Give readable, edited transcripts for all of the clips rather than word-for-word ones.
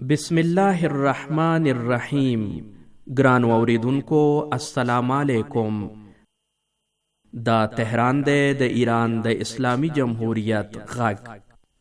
بسم الله الرحمن الرحیم. ګران اوریدونکو السلام علیکم. دا تهران دی د ایران د اسلامی جمهوریت غږ.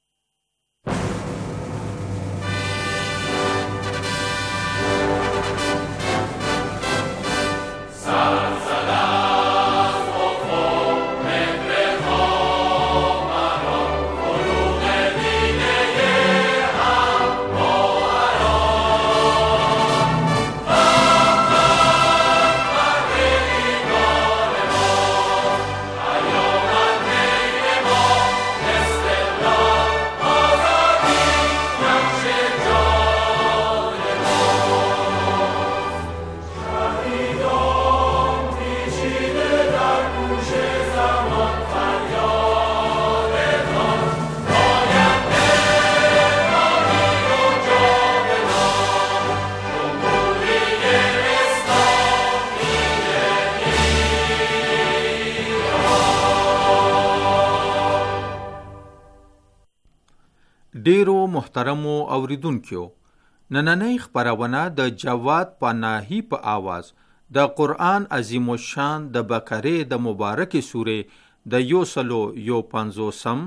ډیرو محترمو اوریدونکو، نننۍ خپرونه د جواد پناهی په آواز د قرآن عظیم الشان د بقره د مبارک سوره د 150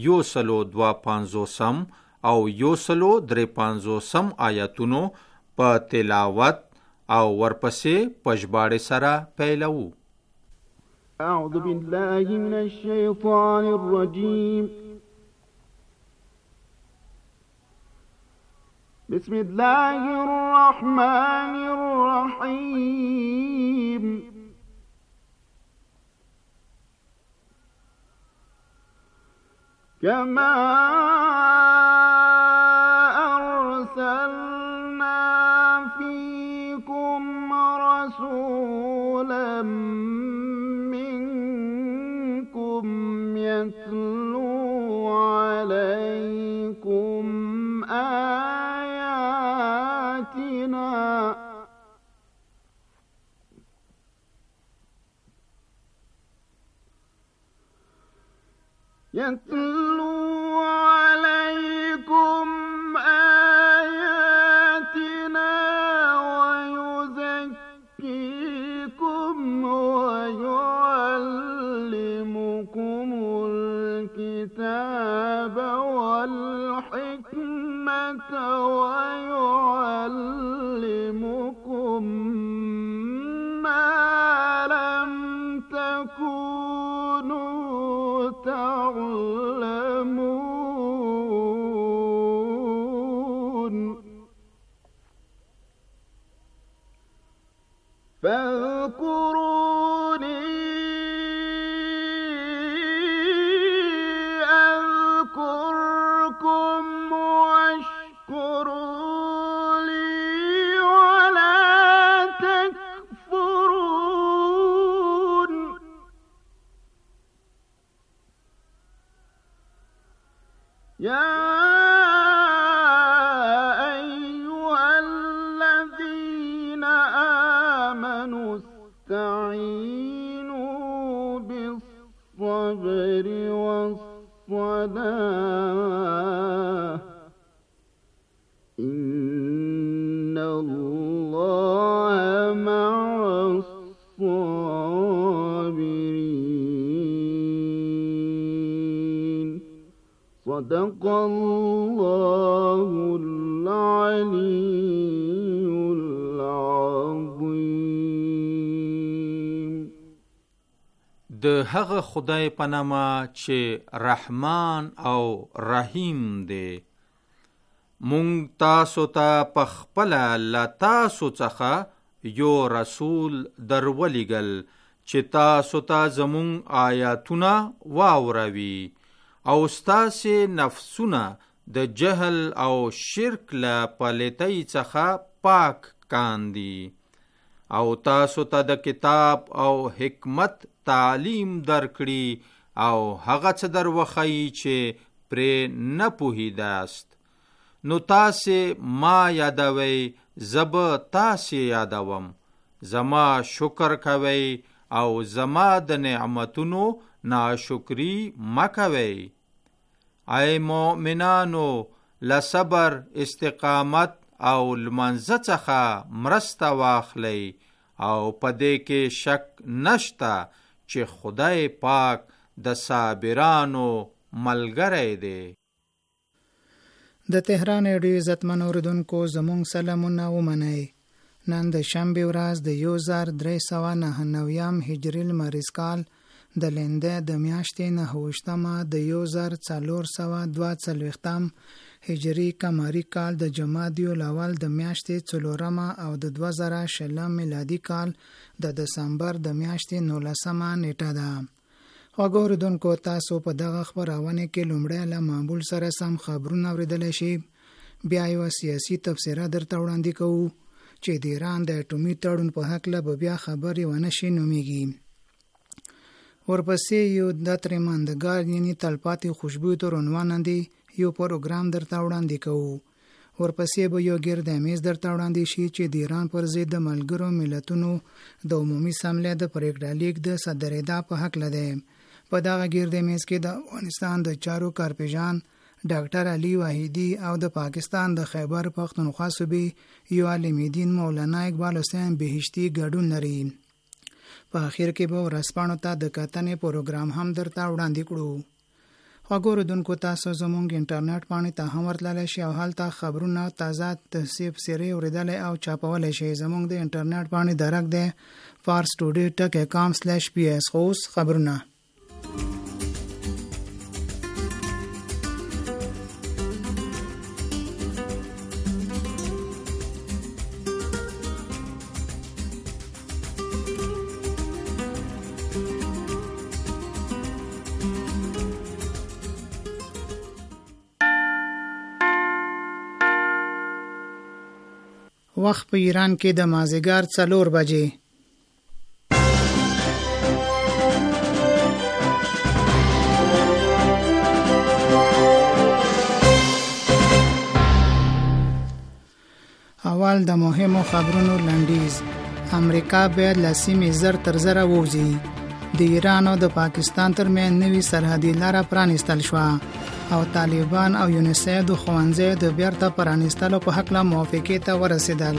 152 او 153 آیاتونو په تلاوت او ورپسې پژباړې سره پیلوو. اعوذ بالله من الشیطان الرجیم. بسم الله الرحمن الرحيم. كما أرسلنا فيكم رسولا منكم يتلو عليكم يتلو عليكم آياتنا ويزكيكم ويعلمكم الكتاب والحكمة ويعلمكم ما لم تكونوا تعلمون. فاذكروني أذكركم واشكروا لي ولا تكفرون. يا أيها الذين آمنوا استعينوا بالصبر والصلاة إن الله مع الصابرين. صدق الله العلي العظيم. د هغه خدای په نامه چې رحمان او رحیم دی. مونږ تاسو ته په خپله له تاسو څخه یو رسول درولېږل چې تاسو ته زمونږ آیاتونه واوروي او ستاسې نفسونه د جهل او شرک له پلیتۍ څخه پاک کاندي او تاسو ته د کتاب او حکمت تعلیم درکړي او هغه څه دروښیي چې پرې نه پوهیداست. نو تاسې ما یادوئ، زه به تاسې یادوم. زما شکر کوئ او زما د نعمتونو ناشکری مکوئ. ای مؤمنانو، له صبر، استقامت او لمانځه څخه مرسته واخلئ او په دې کې شک نشته چې خدای پاک د صابرانو ملګری دی. د تهران ریډیو عزتمن اوریدونکو زموږ سلامونه ومنئ. نن د شنبې ورځ د 1399 هجري لمریز کال د لنده د میاشتې 9 د 1442 هجري قمري کال د جمادی الاول د میاشتې 4 او د 2020 میلادي کال د دسمبر د میاشتې 19 نیټه ده. وګورئ تاسو په دغه خبرونه کې لومړی له معمول سره سم خبرونه اوریدل شي، بیا یو سیاسي تفسیر درته وړاندې کوو چې د ایران د اټومي تړون په حق له بیا خبرې ونه شي نوميږي. ورپسې یو د ترمندګار یعنی تلپاتې خوشبو تر عنوان دی یو پروګرام درته وړاندې کوو. ورپسې به یو ګرد میز درته وړاندې شي چې د ایران پر ضد د ملګرو ملتونو د عمومي سملې د پریکړه لیک د صدرېدا په حق لده. په دغه ګرد میز کې د افغانستان د چارو کارپیژان ډاکټر علي واحدی او د پاکستان د خیبر پختونخوا صوبې یو عالم دین مولانا اقبال حسین بهشتی ګډون لري. په اخر کې به ورسپانو ته د کتنې پروګرام هم درته وړاندې کړو. وګورئ تاسو زموږ انټرنیټ باندې ته هم ورتللی شئ او هلته خبرونه تازه تفسیرې اوریدلی او چاپولی شئ. زموږ د انټرنیټ باندې درک دی farstoday.com/ps. اوس خبرونه. وخت په ایران کې د مازیګر 4 بجې. اول د مهمو خبرونو لنډیز. امریکا باید له سیمې زر تر زره ووځي. د ایران او د پاکستان ترمنځ نوې سرحدي لاره پرانیستل شوه او طالبان او یونیسف د ښوونځیو د بیرته پرانیستلو په حق له موافقې ته ورسېدل.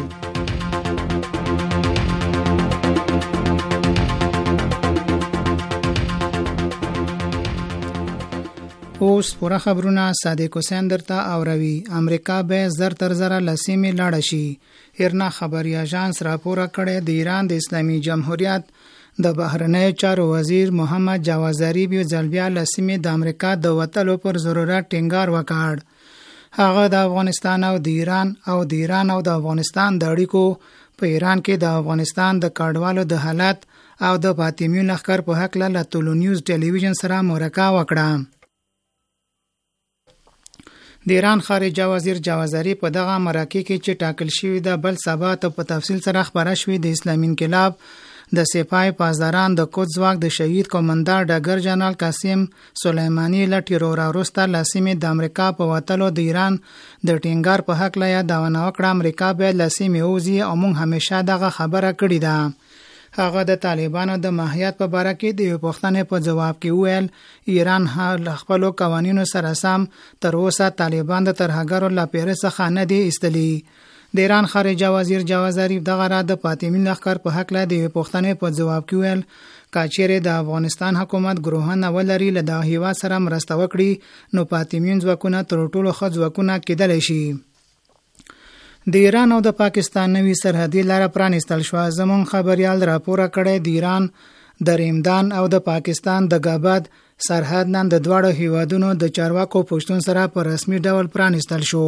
اوس پوره خبرونه صادق حسین درته اوروي. امریکا به زر تر زره لسیمې لاړه شي. ایرنا خبري اژانس راپور کړی د ایران د اسلامي جمهوریت د بهرنی چارو وزیر محمد جواد ظریف یو ځل بیا لسیمې د امریکا د وتلو پر ضرورت ټینګار وکړ. هغه د افغانستان او د ایران او د افغانستان د اړیکو په ایران کې د افغانستان د کډوالو د حالت او د فاطمیو لښکر په حق له ټولو نیوز ټلویزیون سره مرکه وکړه. د ایران خارجه وزیر جواد ظریف په دغه مرکه کې چې ټاکل شوی د بل سبا ته په تفصیل سره خبره شوې د اسلامي انقلاب د سپاه پاسداران د قدس ځواک د شهید کمانډر ډګر جنرال قاسم سلیمانی له ټیرور وروسته لسیمې د امریکا په وتلو د ایران د ټینګار په حق لا داونه وکړه. امریکا به لسیمې اوزي او موږ همیشه دغه خبره کړې ده. هغه د طالبانو د ماهیت په باره کې د پوښتنې په جواب کې وویل ایران خپل قوانینو سره سم تر اوسه طالبان د ترهګرو لا پیره څخه نه دی ایستلی. د ایران خارجه وزیر جواد ظریف دغه را د فاطمی لښکر په حق له د پوښتنې په جواب کې ویل کاچېره د افغانستان حکومت ګروهونه ولري له د هیوا سره مرسته وکړي نو فاطمیون ځواکونه تر ټولو ښه ځواکونه کېدلی شي. د ایران او د پاکستان نوې سرحدي لاره پرانیستل شوه. زموږ خبريال راپور کړی د ایران د ریمدان او د پاکستان د ګابد سرحد نن د دواړو هیوادونو د چارواکو پښتون سره په رسمي ډول پرانیستل شو.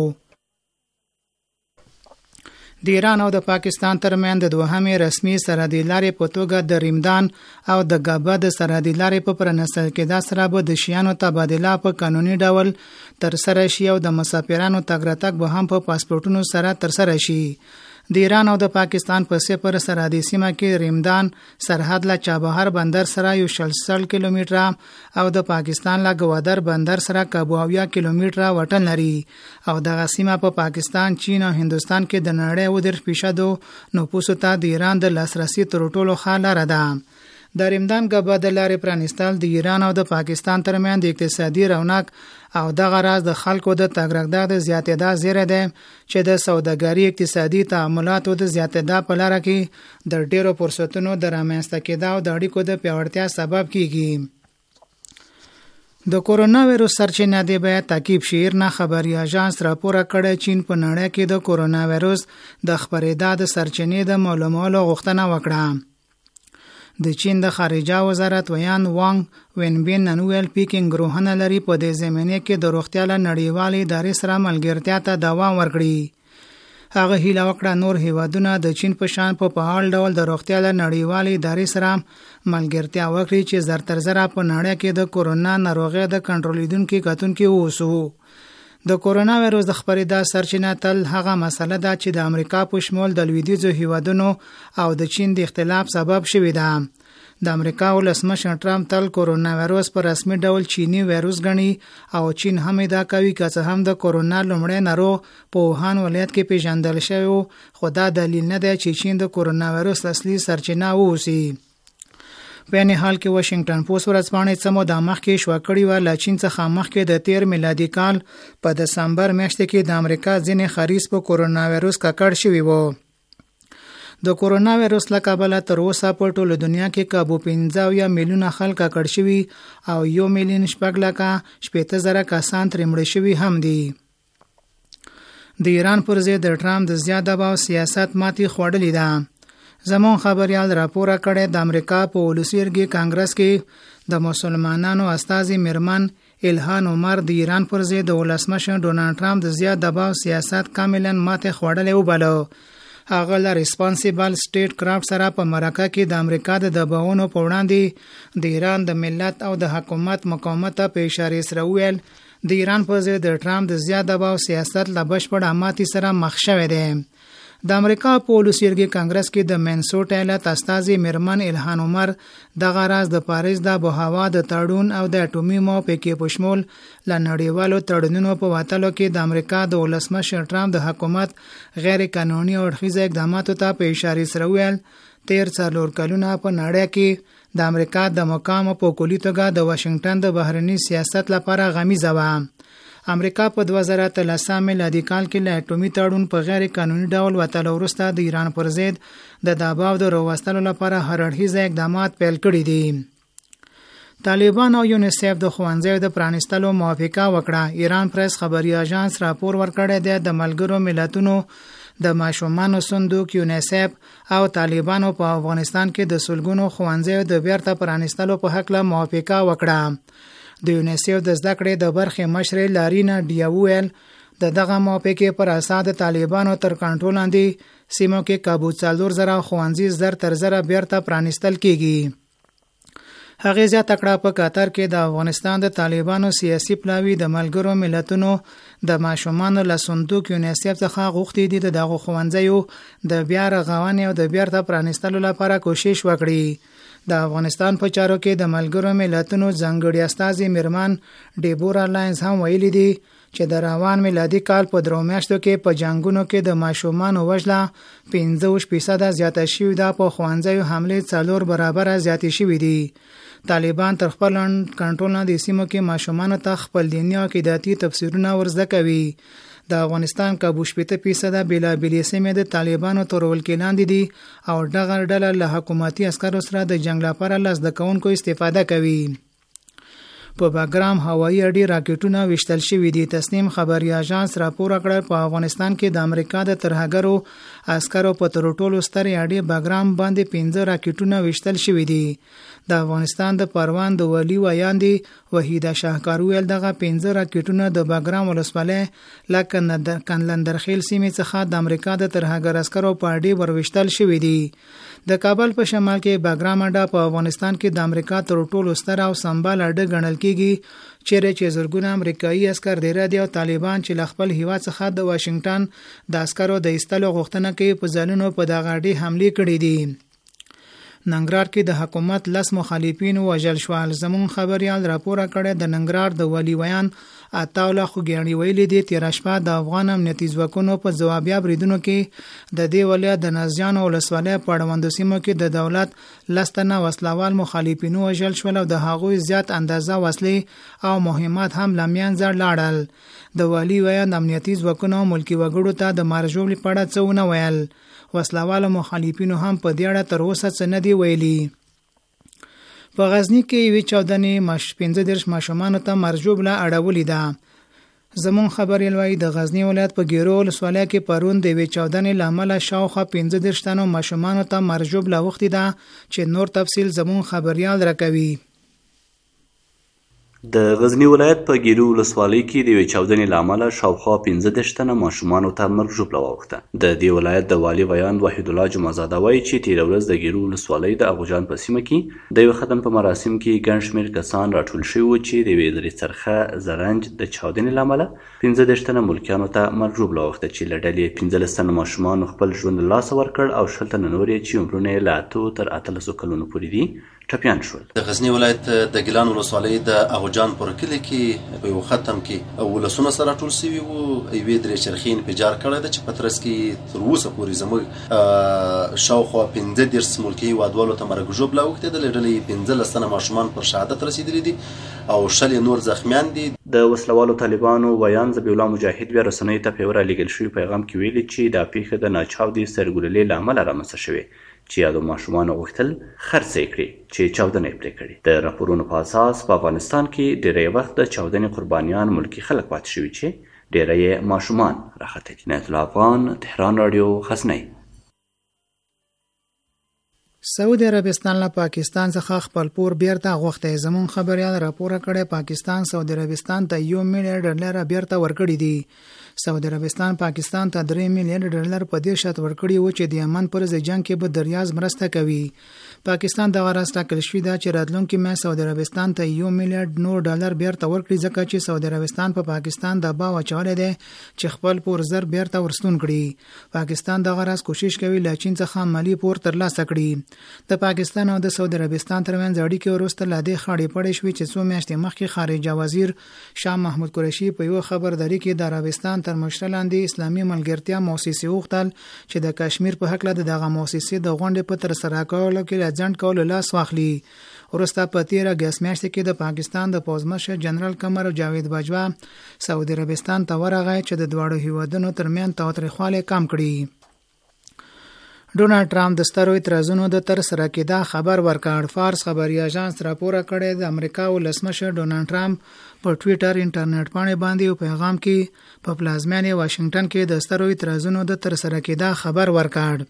د ایران او د پاکستان ترمنځ د دوهمې رسمي سرحدي لارې په توګه د ریمدان او د ګابد سرحدي لارې په پرانیستل کې د سره به د شیانو تبادله په قانوني ډول تر سره شي او د مسافرانو تګ راتګ به هم په پاسپورتونو سره تر سره شي. د ایران او د پاکستان په سپر سرحدي سیمه کې ریمدان سرحد له چابهار بندر سره 160 کیلومتره او د پاکستان له گوادر بندر سره 90 کیلومتره وټن لري او دغه سیمه په پاکستان، چین او هندستان کې د نړۍ و در پیشدو نفوسو ته د ایران د لاسرسي تر ټولو ښه لاره ده. د رمضان د لارې پرانیستل د ایران او د پاکستان ترمنځ د اقتصادي رونق او دغه راز د خلکو د تګ راتګ د زیاتېدا زیری دی چې د سوداګري اقتصادي تعاملاتو د زیاتېدا په لاره کې د ډیرو فرصتونو د رامنځته کېدا او د اړیکو د پیاوړتیا سبب کیږي. د کورونا وایروس سرچینه دی باید تعقیب شیر نه خبري اژانس راپور کړی چین په نړۍ کې د کورونا وایروس د خبرېدا د سرچینې د معلومولو غوښتنه وکړه. د چین د خارجه وزارت ویان وانګ وینبین نن ویل پیکینګ روحانه لري په دې زمینه کې د روغتیا له نړیوالې ادارې سره ملګرتیا ته دوام ورکړي. هغه هیله وکړه نور هیوادونه د چین په شان په فعال ډول د روغتیا له نړیوالې ادارې سره ملګرتیا وکړي چې زر تر زره په نړۍ کې د کورونا ناروغۍ د کنټرولیدونکو کتونکو اوسو. د کورونا وایروس د خبرېدا سرچینه تل هغه مسله ده چې د امریکا په شمول د لویدیځو هیوادونو او د چین د اختلاف سبب شوی ده. د امریکا ولسمشر ټرمپ تل کورونا وایروس په رسمي ډول چینی وایروس ګڼي او چین هم دا کوي که څه هم د کورونا لومړی ناروغ په ووهان ولایت کې پیژندل شوی خو دا دلیل نه دی چې چین د کورونا وایروس اصلي سرچینه واوسي. په یعنی حال کې واشنگټن پوسټ ورځپاڼې څه موده مخکې شوه کړې وه له چین څخه مخکې د 13 میلادي کال په دسمبر میاشت کې د امریکا ځینې خریز په کورونا وایروس ککړ شوي وو. د کورونا وایروس له کبله تر اوسه په ټوله دنیا کې کابو 15 میلیونه خلک ککړ شوي او 1 میلیون 6,70,000 کسان ترې مړه شوي هم دي. د ایران پر ضد د ټرمپ د زیات دباو سیاست ماتې خوړلې ده. زمون خبريال راپور کړی د امریکا په ولسي جرګې کانګرس کې د مسلمانانو استازي میرمن الهان عمر د ایران پر ضد د ولسمشر ډونالد ټرمپ د زیات دباو سیاست کاملا ماتې خوړلې وباله. هغه له ریسپانسیبل سټیټ کرافټ سره په مرکه کې د امریکا د دباونو په وړاندې د ایران د ملت او د حکومت مقاومت په اشاره سره ویل د ایران پر ضد د ټرمپ د زیات دباو سیاست له بشپړ ماتې سره مخ شوی دی. د امریکا په ولسي جرګې کانګرس کې د منسوټا ایالت استازي میرمن الهان عمر دغه راز د پاریس د آبهوا د تړون او د اټومي موافقې په شمول له نړیوالو تړونونو په وتلو کې د امریکا د ولسمشر ټرمپ د حکومت غیر قانوني او اړخیزه اقداماتو ته په اشاره سره ویل 13 کلونه په نړۍ کې د امریکا د مقام په کلی توګه د واشنگټن د بهرني سیاست لپاره غمیزه و. امریکا په 2013 میلادي کال کې له اټومي تړون په غیر قانوني ډول وتلو وروسته د ایران پر ضد د دباو د راوستلو لپاره هر اړخیزه اقدامات پیل کړي دي. طالبان او یونیسف د ښوونځیو د پرانیستلو موافقه وکړه. ایران پریس خبري اژانس راپور ورکړی دی د ملګرو ملتونو د ماشومانو صندوق یونیسف او طالبانو په افغانستان کې د سلګونو ښوونځیو د بیرته پرانیستلو په حق له موافقه وکړه. د یونیسف د زده کړې د برخې مشر لارینا ډیاویل د دغه موافقې پر اساس د طالبانو تر کنټرول لاندې سیمو کې کابو 4,000 ښوونځي زر تر زره بیرته پرانیستل کیږي. هغه زیاته کړه په قطر کې د افغانستان د طالبانو سیاسي پلاوی د ملګرو ملتونو د ماشومانو له صندوق یونیسف څخه غوښتي دي د دغه ښوونځیو د بیا رغونې او د بیرته پرانیستلو لپاره کوشش وکړي. د افغانستان په چارو کې د ملګرو ملتونو ځانګړي استازي میرمن ډیبورا لاینز هم ویلي دي چې د روان میلادي کال په 3 میاشتو کې په جنگونو کې د ماشومانو وژله 50% زیاته شوې ده. په ښوونځیو حملې 4 برابر زیاتې شوې دي. طالبان تر خپل کنټرول لاندې سیمو کې ماشومانو ته خپل دیني او عقیدتي تفسیرونه ورزده کوي. د افغانستان کابو 70% بېلابېلې سیمې د طالبانو تر ولکې لاندې دي او دغه ډله له حکومتي عسکرو سره د جنگ لپاره له زده کوونکو استفاده کوي. په باګرام هوایي اډې راکټونه وشتل شوي دي. تسنیم خبري اژانس راپور کړ په افغانستان کې د امریکا د ترهګرو عسکرو په تر ټولو سترې اډې باګرام باندې 15 راکټونه وشتل شوي دي. د افغانستان د پروان د ولی ویاندې وحیده شاهکار ویل دغه 15 راکټونه د باګرام ولسوالۍ لکه کندلندرخیل سیمې څخه د امریکا د ترهګر عسکرو په اډې وروشتل شوي دي. د کابل په شمال کې باګرام اډه په افغانستان کې د امریکا تر ټولو ستر او سمبال اډه ګڼل کیږي چې زرګونه امریکایي عسكر دی رادي او طالبان چې خپل هیواد څخه د واشنگټن د عسکرو د ایستلو غوښتنه کوي په ځانونو په دغه اډې حمله کړې دي. ننګرهار کې د حکومت لس مخالفین وژل شول. زمون خبريال راپور کړی د ننګرهار د ولی ویان عطاالله خوګیاڼي ویلي دي تیر شپه د افغان امنیتي ځواکونو په ځوابیا بریدونو کې د دې ولایت د نازجان ولسوالۍ په اړوندو سیمو کې د دولت لستنه وسلوال مخالفینو وژل شول او د هغوی زیات اندازه وسلې او مهمات هم لمینځه لاړل د والی ویاند امنیتي ځواکونو ملکی وګړو ته د مارجوړ لپاره څه ونه ویل وسلوال مخالفینو هم په دې اړه تر اوسه څه نه دی ویلي په غزنی کې یوې چاودنې 15 ماشومان ته مرجوبله اړولې ده زمون خبري لوي د غزنی ولایت په ګیرو ولسوالۍ کې پرون د یوې چاودنې لامل شاوخوا 15 تنو ماشومان ته مرجوبله وخت ده چې نور تفصیل زمون خبريال راکوي د غزنی ولایت په ګیرو ولسوالۍ کې د یوې چاودنې له امله شاوخوا 15 تنه ماشومانو ته مرګ ژوبله واوښته. د دې ولایت د والي ویاند وحید الله جمعزاده وایي چې تېره ورځ د ګیرو ولسوالۍ د اغوجان په سیمه کې د یو ختم په مراسم کې ګڼ شمېر کسان راټول شوي وو چې د یوې درې څرخه زرنج د چاودنې له امله 15 تنه ملکیانو ته مرګ ژوبله واوښته چې له ډلې 15 تنه ماشومانو خپل ژوند له لاسه ورکړ او 20 تنه نور یې چې عمرونه یې له 8 تر 18 کلونو پورې دي ټپیان شول. د غزنی ولایت د ګیلان ولسوالۍ د اغوجان پر کلي کې په یو ختم کې ولسونه سره ټول شوي وو یوې درې چرخې انفجار کړی ده چې په ترڅ کې تر اوسه پورې زموږ شاوخوا 15 ملکي هیوادوالو ته مرګ ژوبله اوښتې ده له ډلې 15 تنه ماشومان پر شهادت رسېدلي دي او 20 نور زخمیان دي. د وسلوالو طالبانو ویان ذبیح الله مجاهد بیا رسنیو ته په یو رالیږل شوي پیغام کې ویلي چې دا پیښه د ناچاودې سرګلولې له امله رامنځته شوې چې یادو ماشومانو غوښتل خرڅ یې کړي چې چاودنه یې پرې کړې. د راپورونو په اساس په افغانستان کې ډېری وخت د چاودنې قربانیان ملکي خلک پاتې شوي چې ډېری یې ماشومان راختلي. عنایت الله افغان، تهران رادیو، غزنی. سعودي عربستان له پاکستان څخه خپل پور بیرته غوښته. زمون خبريال راپور کړی پاکستان سعودي عربستان ته $1 میلیارډ بیرته ورکړي دي. سعودي عربستان پاکستان ته $3 میلیارډ په دې شرط ورکړي و چې د یمن پر ضد جنگ کې به د ریاض مرسته کوي. پاکستان د غرض ټاکل شوی دا چې راتلونکي مې سعودي عربستان ته $1 میلیارډ بیرته ورکړي ځکه چې سعودي عربستان په پاکستان د باو چاله دي چې خپل پور زر بیرته ورستون کړي. پاکستان د غرض کوشش کوي له چین څخه مالی پور ترلاسه کړي. د پاکستان او د سعودي عربستان ترمنځ اړیکې وروسته لا دې خاړې پړې شوې چې څو میاشتې مخکې خارجه وزیر شاه محمود قریشي په یو خبرداري کې د عربستان تر مشر لاندې اسلامي ملګرتیا موسسې وغوښتل چې د کشمیر په حق له دغه موسسې د غونډې په تر سره کولو کې ځنډ کول لاس واخلي. ورسته په 13 اگست میاشت کې د پاکستان د پوزمشر جنرال قمر جاوید باجوا سعودي عربستان ته ورغی چې د دواړو هیوادونو ترمن تاوتریخواله کم کړي. ډونالد ټرمپ د سترو اعتراضونو د تر سره کېدا خبر ورکړ. فارس خبري اژانس راپور کړی د امریکا ولسمشر ډونالد ټرمپ په ټوئیټر انټرنیټ باندې یو پیغام کې په پلازمینه واشنگټن کې د سترو اعتراضونو د تر سره کېدا خبر ورکړ.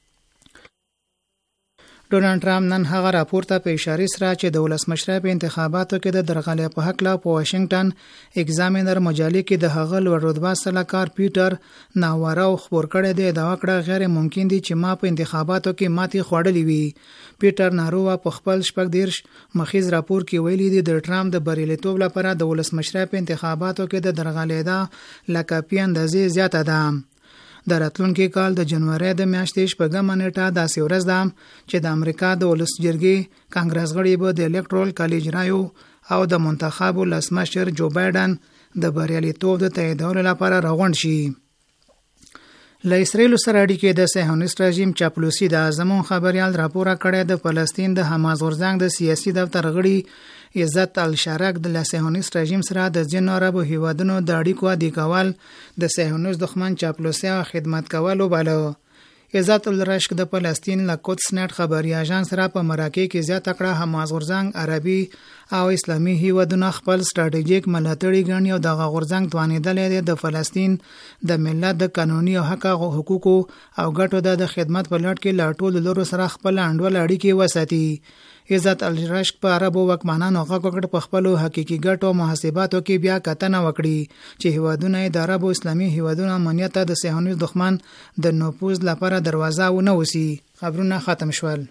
ډونالد ټرمپ نن هغه راپور ته په اشاره سره چې د ولسمشر په انتخاباتو کې د درغلۍ په حق لا په واشنگټن ایگزامینر مجلې کې د هغه لوړ رتبه سلاکار پیټر ناوراو خبر کړی دی دا وکړه غیر ممکن دي چې ما په انتخاباتو کې ماتې خوړلې وي. پیټر ناروا په خپل شپږ دیرش مخیز راپور کې ویلي دی د ټرمپ د بریالیتوب لپاره د ولسمشر په انتخاباتو کې د درغلۍ دا لکه پیاندازې زیاته ده. د راتلونکي کال د جنوري د میاشتې شپږم نیټه داسې ورځ ده چې د امریکا د ولس جرګې کانګرس غړي به د الکټرال کالج رایو او د منتخب ولسمشر جو بایدن د بریالیتوب د تاییدولو لپاره راغونډ شي. له اسرائیل سره اړیکې د صهیونیست رژیم چاپلوسي د زمون خبريال راپور کړی د فلسطین د حماس غورځنګ د سیاسي دفتر غړي عزت الشارک د صهیونیست رژیم سره د ځینو عربو هیوادونو د اړیکو عادي کول د صهیونیست دښمن چاپلوسي او خدمت کول وباله. عزت الرشک د فلسطین له قدس نت خبري اژانس سره په مراکې کې زیاته کړه حماس غورځنګ عربي او اسلامي هیوادونو خپل ستراتیژیک ملاتړي ګڼي او د غورځنګ توانیدل د فلسطین د ملت د قانوني او حقوقو او ګټو د خدمت په لړ کې لا ټول لورو سره خپل انډول اړیکې وساتي. عزت الرشک په عربو واکمنانو غوښتل په خپل حقيقي ګټو محاسباتو کې بیا کتنه وکړي چې هیوادونه د عربو اسلامي هیوادونو امنیت د صهیونیست دښمن د نفوذ لپاره دروازه ونه وسی. خبرونه ختم شول.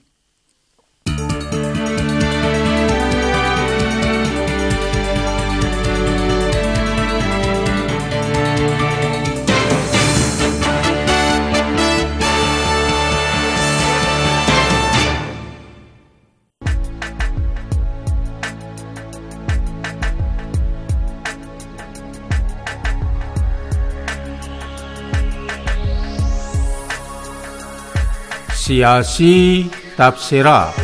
سیاسی تبصره.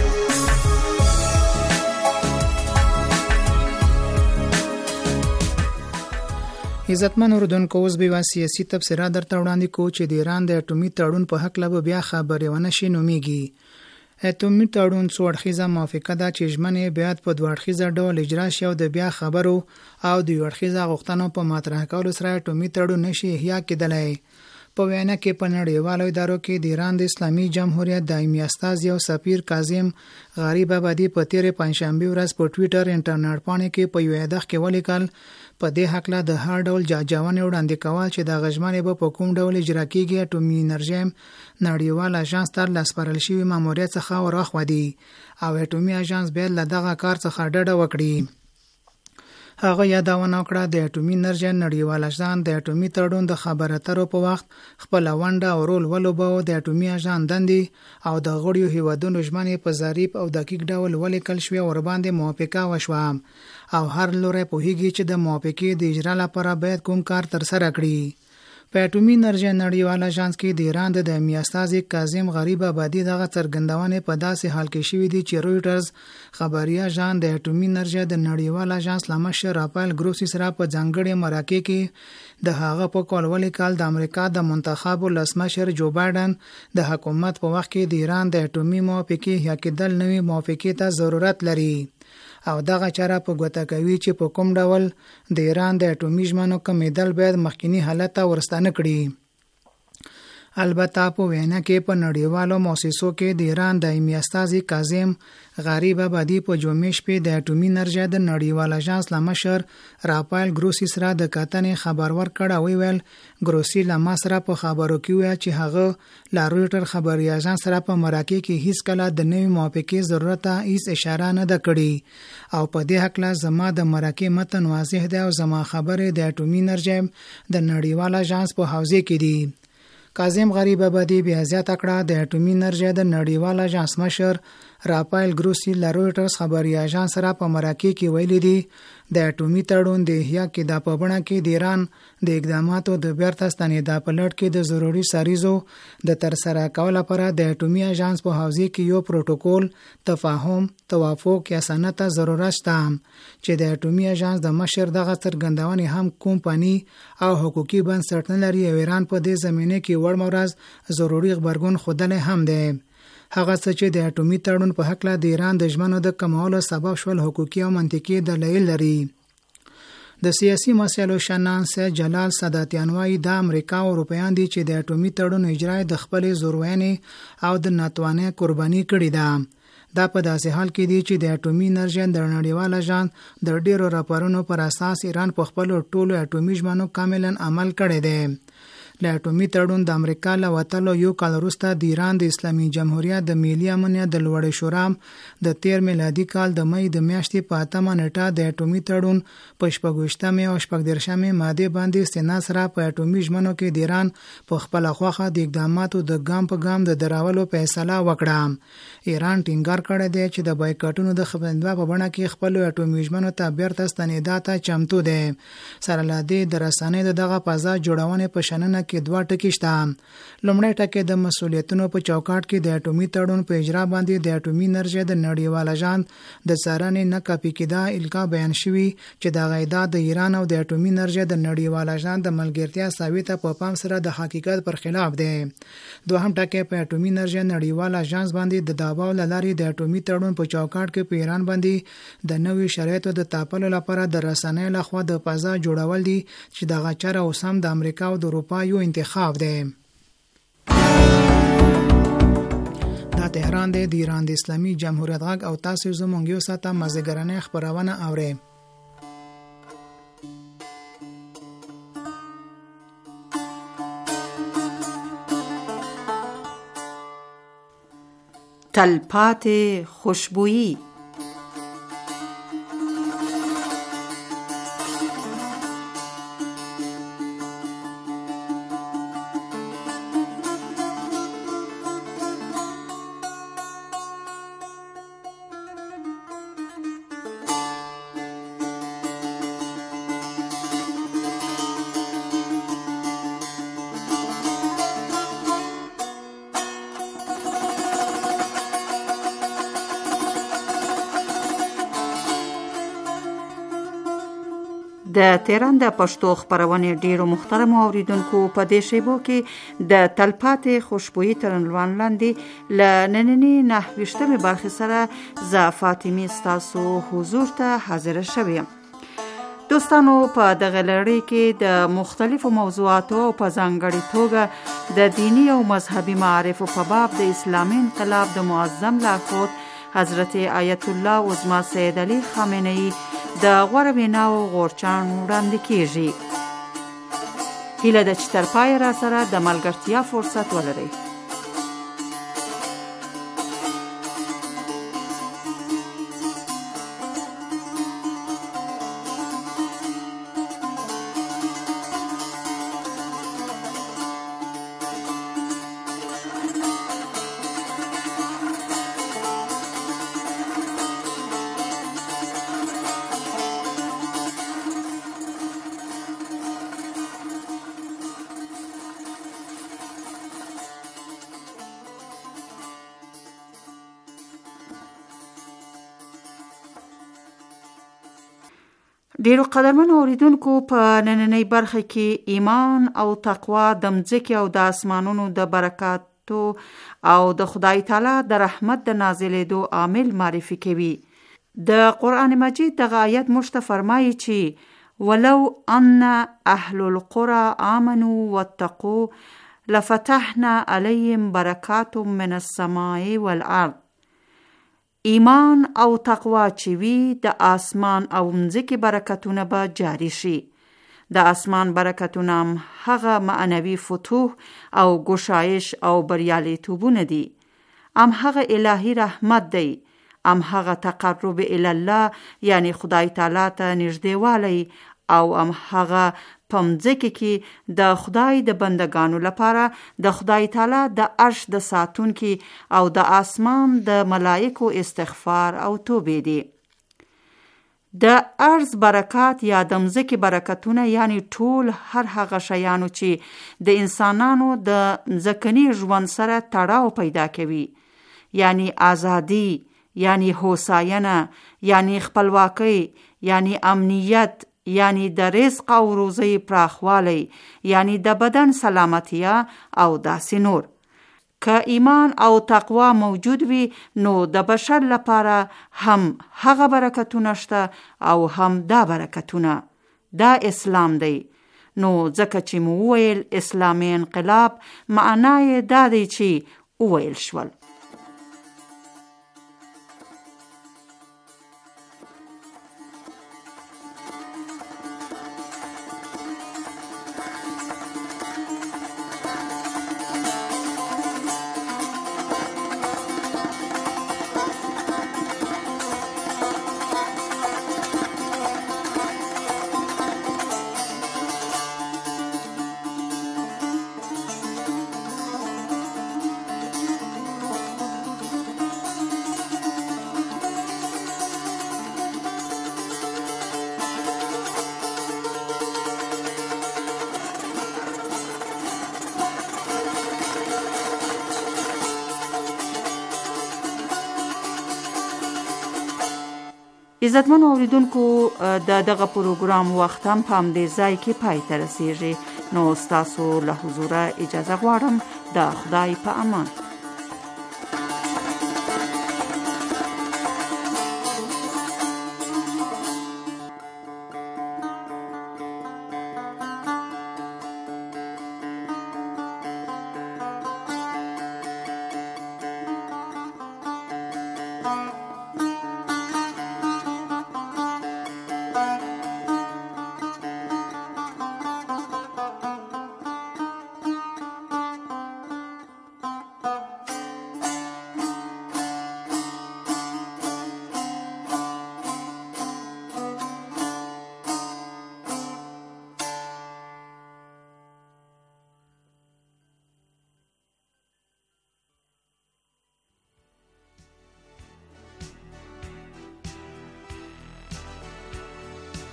عزتمن اوردونکو اوس به سیاسي تبصره درته وړاندې کوو چې د ایران د اټومي تړون په حق له بیا خبرې ونه شي نومیږي. اټومي تړون څو اړخیزه موافقه ده چې ژمنې بیا په دوه اړخیزه ډول اجرا شي او د بیا خبرو او د یو اړخیزه غوښتنو په مطرح کولو سره اټومي تړون نشي احیا کېدلی. په وینا کې په نړیوالو ادارو کې د ایران د اسلامي جمهوریت دایمي استازی او سفیر کاظم غریب آبادي په تیرې پنځشنبه ورځ په ټوئیټر انټرنیټ باندې کې په یو یادښت کې ولیکل په دې حق له د هر ډول جاجاونې وړاندې کول چې د غژمنې به په کوم ډول اجرا کیږي اټومي انرژي نړیوال اژانس تر لاسپارل شوی ماموریت څخه ورخوا دي او اټومي اژانس باید له دغه کار څخه ډډه وکړي. هغه یادونه وکړه د اټومي انرژي نړیوال اژانس د اټومي تړون د خبرو اترو په وخت خپل ونډه او رول ولوباو. د اټومي اژانس دندې او د غړیو هیوادونو ژمنې په ظریف او دقیق ډول ولیکل شوې او ورباندې موافقه وشوه او هر لوري پوهیږي چې د موافقې د اجرا لپاره باید کوم کار ترسره کړي. په اټومي انرژي نړیوال اژانس کې د ایران د دایمي استازي کاظم غریب آبادي دغه څرګندونې په داسې حال کې شوې دي چې رویټرز خبري اژانس د اټومي انرژي د نړیوال اژانس لمشر رافایل ګروسی سره په ځانګړي مرکه کې د هغه په کول ولیکل د امریکا د منتخب ولسمشر جو بایدن د حکومت په وخت کې د ایران د اټومي موافقې یا کېدل نوې موافقې ته ضرورت لري او دغه چاره په ګوته کوي چې په کوم ډول د ایران د اټومي ژمنو کمیدل باید مخکینی حالت ته ورستانه کړي. البته په وینا کې په نړیوالو مؤسسو کې د ایران دایمي استازي کاظم غریب آبادي په جمعې شپې د اټومي انرژي د نړیوال اژانس لمشر رافایل ګروسی سره د کتنې خبر ورکړ او ویل ګروسی لمه سره په خبرو کې ویل چې هغه لا رویټر خبري اژانس سره په مرکه کې هیڅ کله د نوې موافقې ضرورت هیڅ اشاره نه ده کړې او په دې حق لا زما د مرکه متن واضح ده او زما خبره د اټومي انرژي د نړیوال اژانس په حوزه کې دي. کاظم غریب آبادي بیا زیاته کړه د اټومي انرژي د نړیوال اژانس مشر رافایل ګروسی له رویټرز خبري اژانس سره په مرکه کې ویلي دي د اټومي تړون د احیا کې د پبڼه کې د ایران د اقداماتو د بیرته ستنېدا په لړ کې د ضروري ساریزو د ترسره کولو لپاره د اټومي اژانس په حوزه کې یو پروتوکول تفاهم توافق یا سند ضرورت شته چې د اټومي اژانس د مشر دغه څرګندونې هم کمپنی او حقوقي بنسټ نه لري او ایران په دې زمینه کې وړ مورز ضروري خبرګون خودنه هم ده. هغه څه چې د اټومي تړون په حق له د ایران د ژمنو د کمولو سبب شول حقوقي او منطقي دلایل لري. د سیاسي مسایلو شنان سید جلال ساداتیان وايي د امریکا او اروپایان دي چې د اټومي تړون اجرا د خپل زورواینې او د ناتوانۍ قرباني کړې ده. دا په داسې حال کې دی چې د اټومي انرژي د نړیوال اژانس د ډیرو راپورونو پر اساس ایران په خپل ټولو اټومي ژمنو کاملا عمل کړی دی. له اټومي تړون د امریکا له وتلو یو کال وروسته د ایران د اسلامي جمهوریت د ملي امنیت د لوړې شورا د 13 میلادي کال د مې د میاشتې په 8مه نیټه د اټومي تړون په 14مې او 14مې ماده باندې استناد سره په اټومي ژمنو کې د ایران په خپل خوخه د اقداماتو د ګام په ګام د دراولو فیصله وکړه. ایران ټینګار کړی دی چې د بایکاټونو د خبرندوا په بڼه کې خپل اټومي ژمنو ته بیرته ستنېدا ته چمتو دی. سره لا دې د رسنۍ دغه فضا جوړونې په شننه کې دوه ټکي شته. لومړی ټکی د مسولیتونو په چوکاټ کې د اټومي تړون په اجرا باندې د اټومي انرژي د نړیوال اژانس د څارنې نه کاپی کېدا الکا بیان شوی چې د غیدا د ایران او د اټومي انرژي د نړیوال اژانس د ملګرتیا ثابته په پام سره د حقیقت پر خلاف دی. دوهم ټکی په اټومي انرژي نړیوال اژانس باندې د دباو لاري د اټومي تړون په چوکاټ کې په ایران باندې د نوې شرایطو د تاپلو لپاره د رسنۍ لخوا د فضا جوړول دي چې د غچره او سم د امریکا او د اروپا یو انتخاب دی. دا تهران دی د ایران د اسلامي جمهوریت غږ او تاسو زموږ یو ساعته مازیګرنۍ خبرونه اورئ. تلپاتې خوشبویی. د تهران د پښتو خبرونې ډیرو محترم اوریدونکو په دې شیبو کې د تلپاتې خوشبويي تر عنوان لاندې ل نننی 9 برخه سره ز فاطمی ستاسو حضور ته حاضر شوم. دوستانو په دغه لړۍ کې د مختلفو موضوعاتو په ځانګړي توګه د دینی او مذهبي معارف په باب د اسلامي انقلاب د معظم لارښود حضرت آیت الله عظما سید علی خامنه‌ای د غوره ویناو غورچان وړاندې کیږي. هیله ده چې تر پای را سره د ملګرتیا فرصت ولرئ. ډیرو قدرمن اوریدونکو په نننۍ برخه کې ایمان او تقوا د مځکې او د اسمانونو د برکاتو او د خدای تعالی د رحمت د نازلېدو عامل معرفي کوي. د قرآن مجید دغه آیت موږ ته فرمایي چې ولو ان اهل القرى آمنوا واتقوا لفتحنا عليهم برکات من السماء والارض. ایمان او تقوا چې وي د آسمان او مځکې برکتونه به جاری شي. د آسمان برکتونه هم هغه معنوي فتوح او ګشایش او بریالیتوبونه دي، هم هغه الهی رحمت دی، هم هغه تقرب الی الله یعنی خدای تعالی ته نږدېوالی، او هم هغه په مځکه کې د خدای د بندگانو لپاره د خدای تعالی د عرش د ساتونکي او د آسمان د ملائکو استغفار او توبې دي. د ارض برکات یا د مځکې برکتونه یعنی ټول هر هغه شیانو چې د انسانانو د مځکني ژوند سره تړاو پیدا کوي، یعنی ازادي، یعنی هوساینه، یعنی خپلواکي، یعنی امنیت، یعنی د رزق او روزي پراخوالی، یعنی د بدن سلامتیا او داسې نور. که ایمان او تقوا موجود وي نو د بشر لپاره هم هغه برکتونه شته او هم دا برکتونه. دا اسلام دی. نو ځکه چې مو وویل اسلامي انقلاب، معنای دا دی چې وویل شول. عزتمن اوریدونکو، د دغه پروګرام وخت هم په همدې ځای کې پای ته رسیږي. نو ستاسو له حضوره اجازه غواړم. د خدای په امان.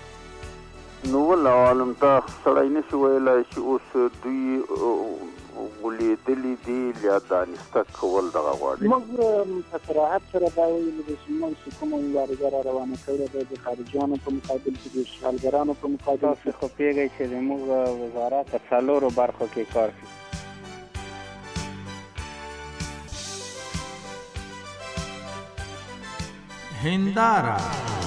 نو ول عالم ته سړی نشي ویلای چې اوس دوی غولېدلي دي یا دانسته کول دغه غواړي. موږ په صراحت سره دا ویلي ده چې موږ چې کومه مبارزه را روانه کړې ده د خارجیانو په مقابل کې، د اشغالګرانو په مقابل کې. تاسو خو پوهېږئ چې زموږ وزارت په څلورو برخو کې کار کوي. هنداره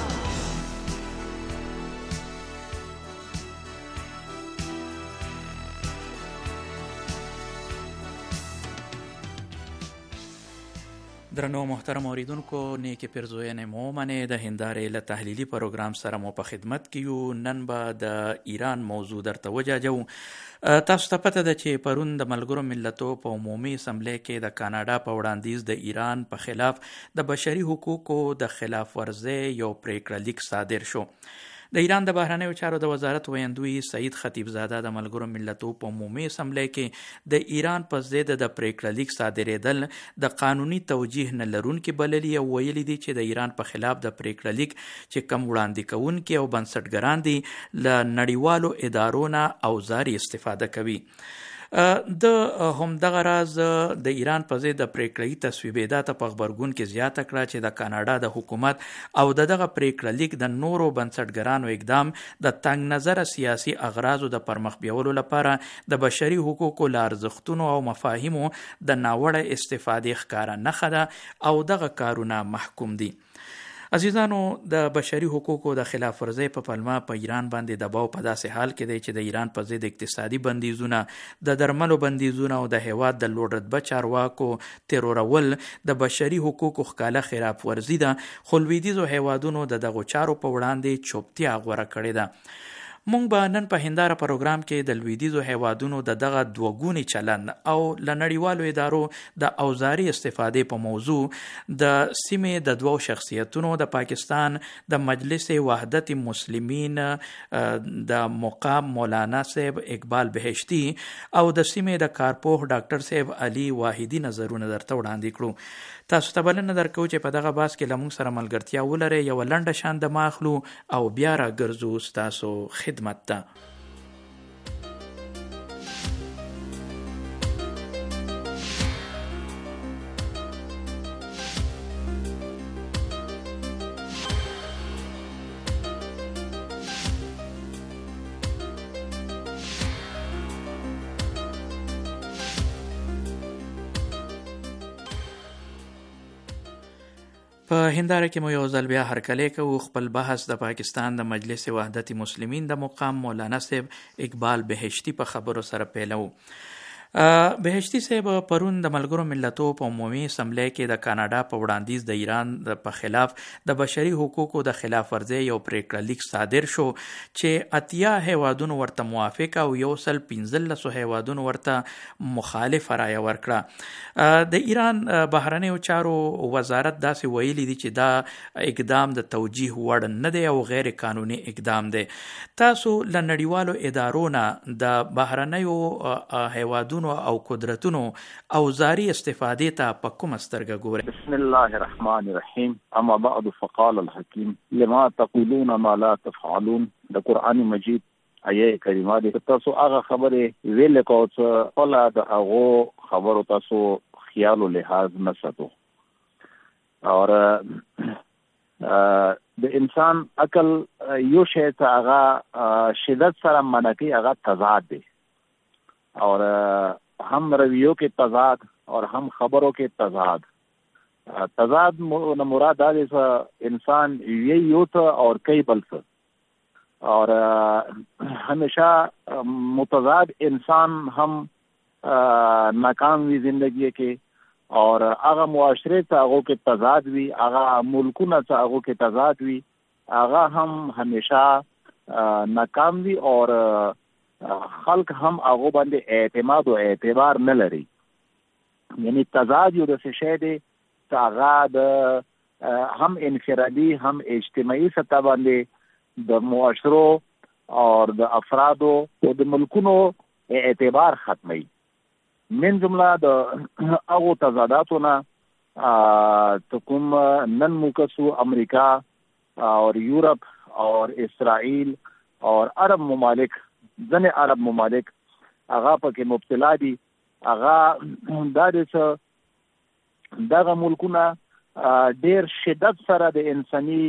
درنو محترم اوریدونکو، نیکی پرزوینې مو منې د هندارې له تحلیلي پروګرام سره مو په خدمت کې یو. نن به د ایران موضوع درته وجاجو. تاسو ته پته ده چې پرون د ملګرو ملتو په عمومي اسمبلی کې د کاناډا په وړاندیز د ایران په خلاف د بشري حقوقو د خلاف ورزۍ یو پریکړه لیک صادر شو. د ایران د بهرنیو چارو د وزارت ویندوی سعید خطیبزاده د ملګرو ملتو په عمومي اسمبلی کې د ایران په ضد د پریکړه لیک صادرېدل د قانوني توجیه نه لرونکي بللي او ویلي دي چې د ایران په خلاف د پریکړه لیک چې کم وړاندې کوونکي او بنسټګران دي له نړیوالو ادارو نه اوزاري استفاده کوي. د همدغه راز د ایران په ضد د پریکړې تصویبېدا ته په خبرګون کې زیاته کړه چې د کاناډا د حکومت او دغه پریکړه لیک د نورو بنسټګرانو اقدام د تنگ نظر سیاسي اغراضو د پرمخ بیولو لپاره د بشري حقوقو له ارزښتونو او مفاهیمو د ناوړه استفادې ښکاره نښه ده او دغه کارونه محکوم دي. عزیزانو، د بشري حقوقو د خلاف ورزۍ په پلمه په ایران باندې دباو په داسې حال کې دی چې د ایران په ضد اقتصادي بندیزونه، د درملو بندیزونه او د هیواد د لوړ رتبه چارواکو ترورول د بشري حقوقو ښکاره خلاف ورزي ده، خو لویدیځو هیوادونو د دغو چارو په وړاندې چوپتیا غوره کړې ده. مونږ به نن په هنداره پروګرام کې د لویدیځو هیوادونو د دغه دوګوني چلند او له نړیوالو ادارو د اوزاري استفادې په موضوع د سیمې د دوو شخصیتونو د پاکستان د مجلس وحدت مسلمین د مقام مولانا صاحب اقبال بهشتی او د سیمې د کارپوه ډاکټر صاحب علي واحدی نظرونه درته وړاندې کړو. تاسو ته بلنه درکو چې په دغه بحث کې له موږ سره ملګرتیا ولرئ. یوه لنډه شان دمه اخلو او بیا راګرځو ستاسو خدمت ته. په هنداره کې مو یو ځل بیا هرکلی کوو. خپل بحث د پاکستان د مجلس وحدت مسلمین د مقام مولانا صاحب اقبال بهشتی په خبرو سره پیلو. بهشتی صاحب پرون د ملګرو ملتو په عمومي اسمبلی کې د کاناډا په وړاندیز د ایران په خلاف د بشري حقوقو د خلاف ورزۍ یو پریکړه لیک صادر شو چې 80 هیوادونو ورته موافق او 115 هیوادونو ورته مخالف رایه ورکړه. د ایران بهرنیو چارو وزارت داسې ویلي دي چې دا اقدام د توجیه وړ نه دی او غیر قانوني اقدام دی. تاسو له نړیوالو ادارو نه د بهرنیو هیوادونو او قدرتونو اوزاري استفادې ته په کومه سترګه ګورئ؟ بسم الله الرحمن الرحیم. اما بعد فقال الحکیم لما تقولون ما لا تفعلون. د قرآن مجید آیه کریمه دې تاسو هغه خبرې ویل کو چې ولا د هغه خبرو تاسو خیال او لحاظ نه ساتو. اور د انسان عقل یو شی ته هغه شدت سره منکی هغه تضاد دی اور ہم رویوں کے تضاد اور ہم خبروں کے تضاد. تضاد مراد ہے انسان یہی ہوتا اور کئی بل سے. اور ہمیشہ متضاد انسان ہم ناکام بھی زندگی کے اور آغا معاشرے سے آغوں کے تضاد بھی آغا ملکوں سے آغوں کے تضاد بھی آغا ہم ہمیشہ ناکام بھی اور خلق هم هغه باندې اعتماد او اعتبار نه لري. یعنی تضاد یو د څه شی دی چې هغه د هم انفرادي هم اجتماعي سطح باندې د معاشرو او د افرادو او د ملکونو اعتبار ختمي. من جمله د هغو تضاداتو نه کوم نن موکسو امریکا اور یورپ اور اسرائیل اور عرب ممالک ځنې عرب ممالک هغه پکې مبتلا دي هغه دا دغه ملکونه ډیر شدت سره د انساني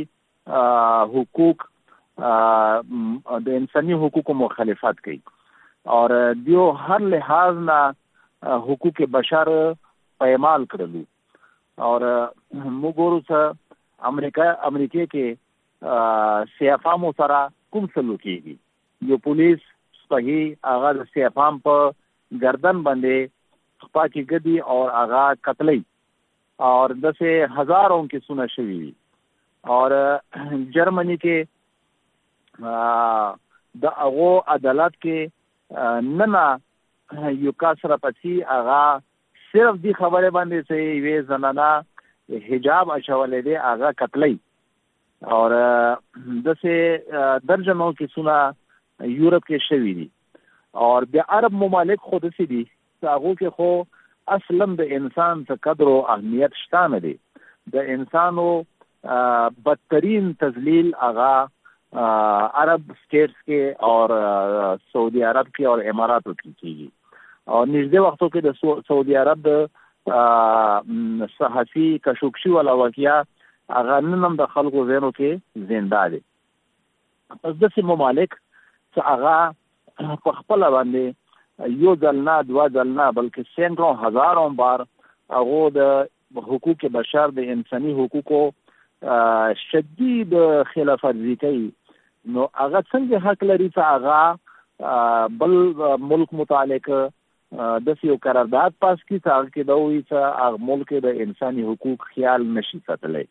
حقوق مخالفت کوي اور دیو هر لحاظ نه حقوق بشر پایمال کړلو اور موږ ګورو چې امریکا کې سیافامو سره کوم سلوک کیږي یو پولیس صحیح هغه د سیافام په گردن باندې خپا کې ګدي اور هغه قتلې اور دسه هزاروں کی سنا شوی اور جرمنی کې د هغه عدالت کې ننا یو کاسره پسی هغه صرف دی خبره باندې چې وی زنانه حجاب اچولې دی هغه قتلې اور دسه درجنوں کی سنا یورپ کې شوی دي اور د عرب ممالک خود سي دي هغه کې خو اصلا د انسان څخه قدر او اهمیت شته نه دي د انسانو بدترین تذلیل هغه عرب سٹیٹس کې اور سعودي عرب کې اور اماراتو کې کیږي اور نږدې وختو کې د سعودي عرب د صحافي کشوکشي ولا واقعیا هغه نن د خلکو زینو کې زنده دي پس د ممالک چې هغه په خپل باندې یو ځلنا دوا ځلنا بلکې سینکړو هزاروں بار هغه د حقوق بشر د انساني حقوقو شدید خلاف ورزي کوي نو هغه څنګه حق لري چې هغه بل ملک متعلق د یو قرارداد پاس کی چې هغه کې دوی چې هغه ملک د انساني حقوق خیال نشي ساتلی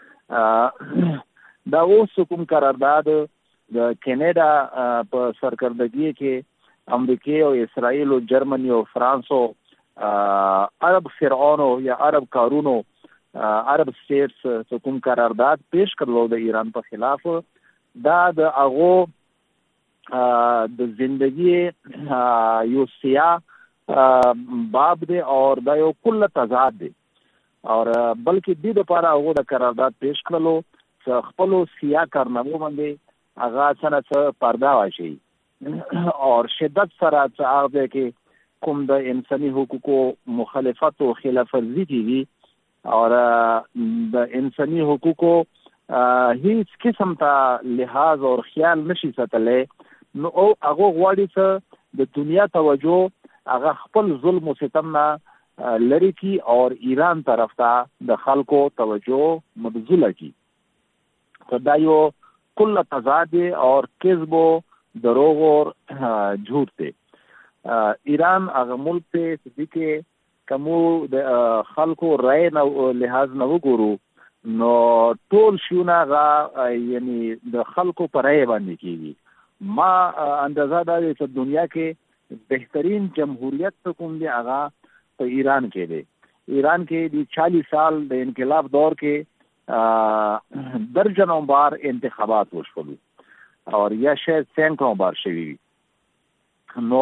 دا اوس کوم قرارداد د کینیډا په سرکردګي کې امریکا او اسرائیل او جرمنی او فرانس او عرب فرعون یا عرب کارونو عرب سټیټس کوم قرارداد پیش کړلو د ایران په خلاف دا د هغه د ژوندۍ یو سیاه باب دی اور دا یو کله تضاد دی اور بلکې د لپاره هغه د قرارداد پیش کړلو چې خپل سیاه کارنامو باندې هغه څنګه پردا واشي اور شدت سره هغه کې کوم د انساني حقوقو مخالفت او خلاف ورزي کیږي اور د انساني حقوقو هیڅ قسم ته لحاظ او خیال نشي ساتلې نو هغه غواړي چې د دنیا توجه هغه خپل ظلم او ستم نه لری کی اور ایران طرف ته د خلکو توجه مبذول کی دا یو کل تضاد اور کذب دروغ اور جھوٹ تے ایران هغه ملک ته چې کومو د خلکو رائے نه لحاظ نه وګورو نو ټول شونه غا یعنی د خلکو پر رائے باندې کیږي ما اندازه دا چې دنیا کې بهترین جمهوریت کوم دی هغه په ایران کې دی ایران کې د 40 سال د انقلاب دور کې درجنوں بار انتخابات وشول اور یا شاید سینکڑوں بار شوی نو